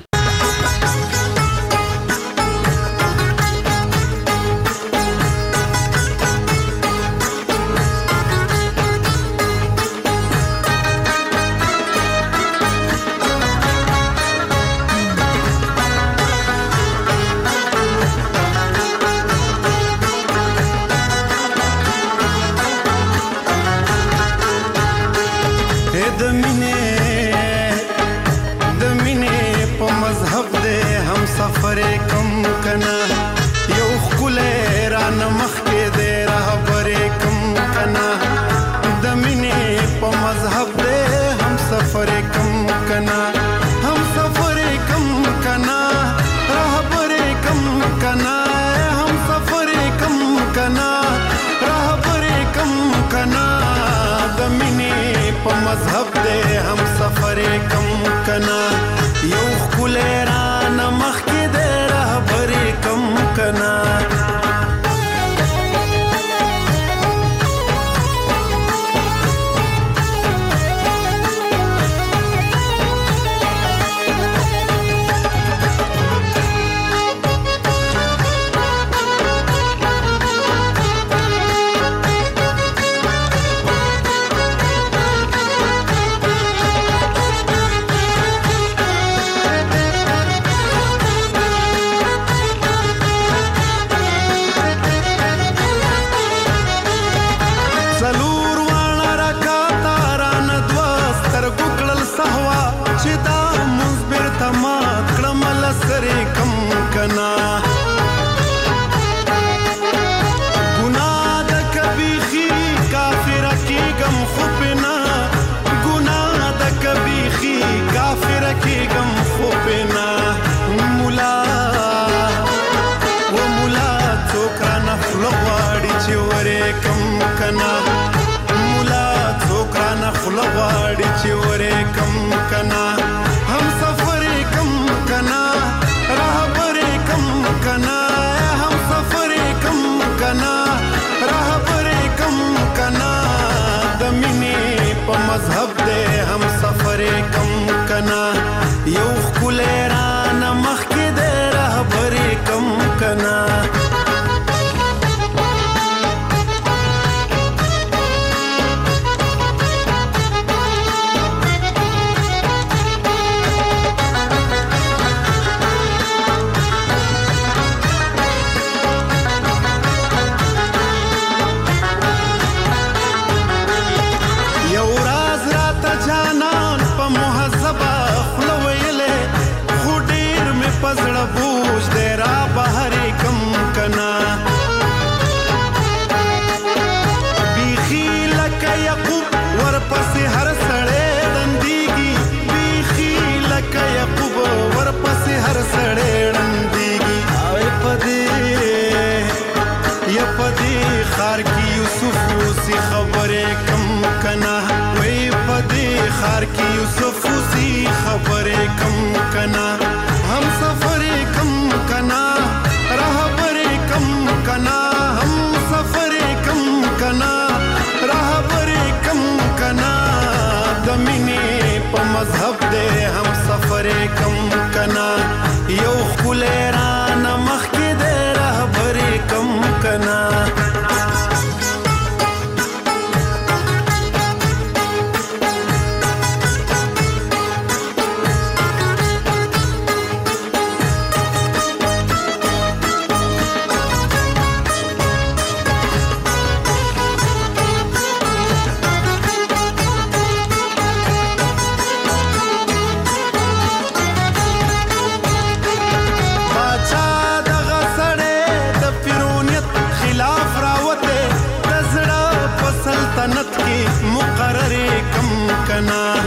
نه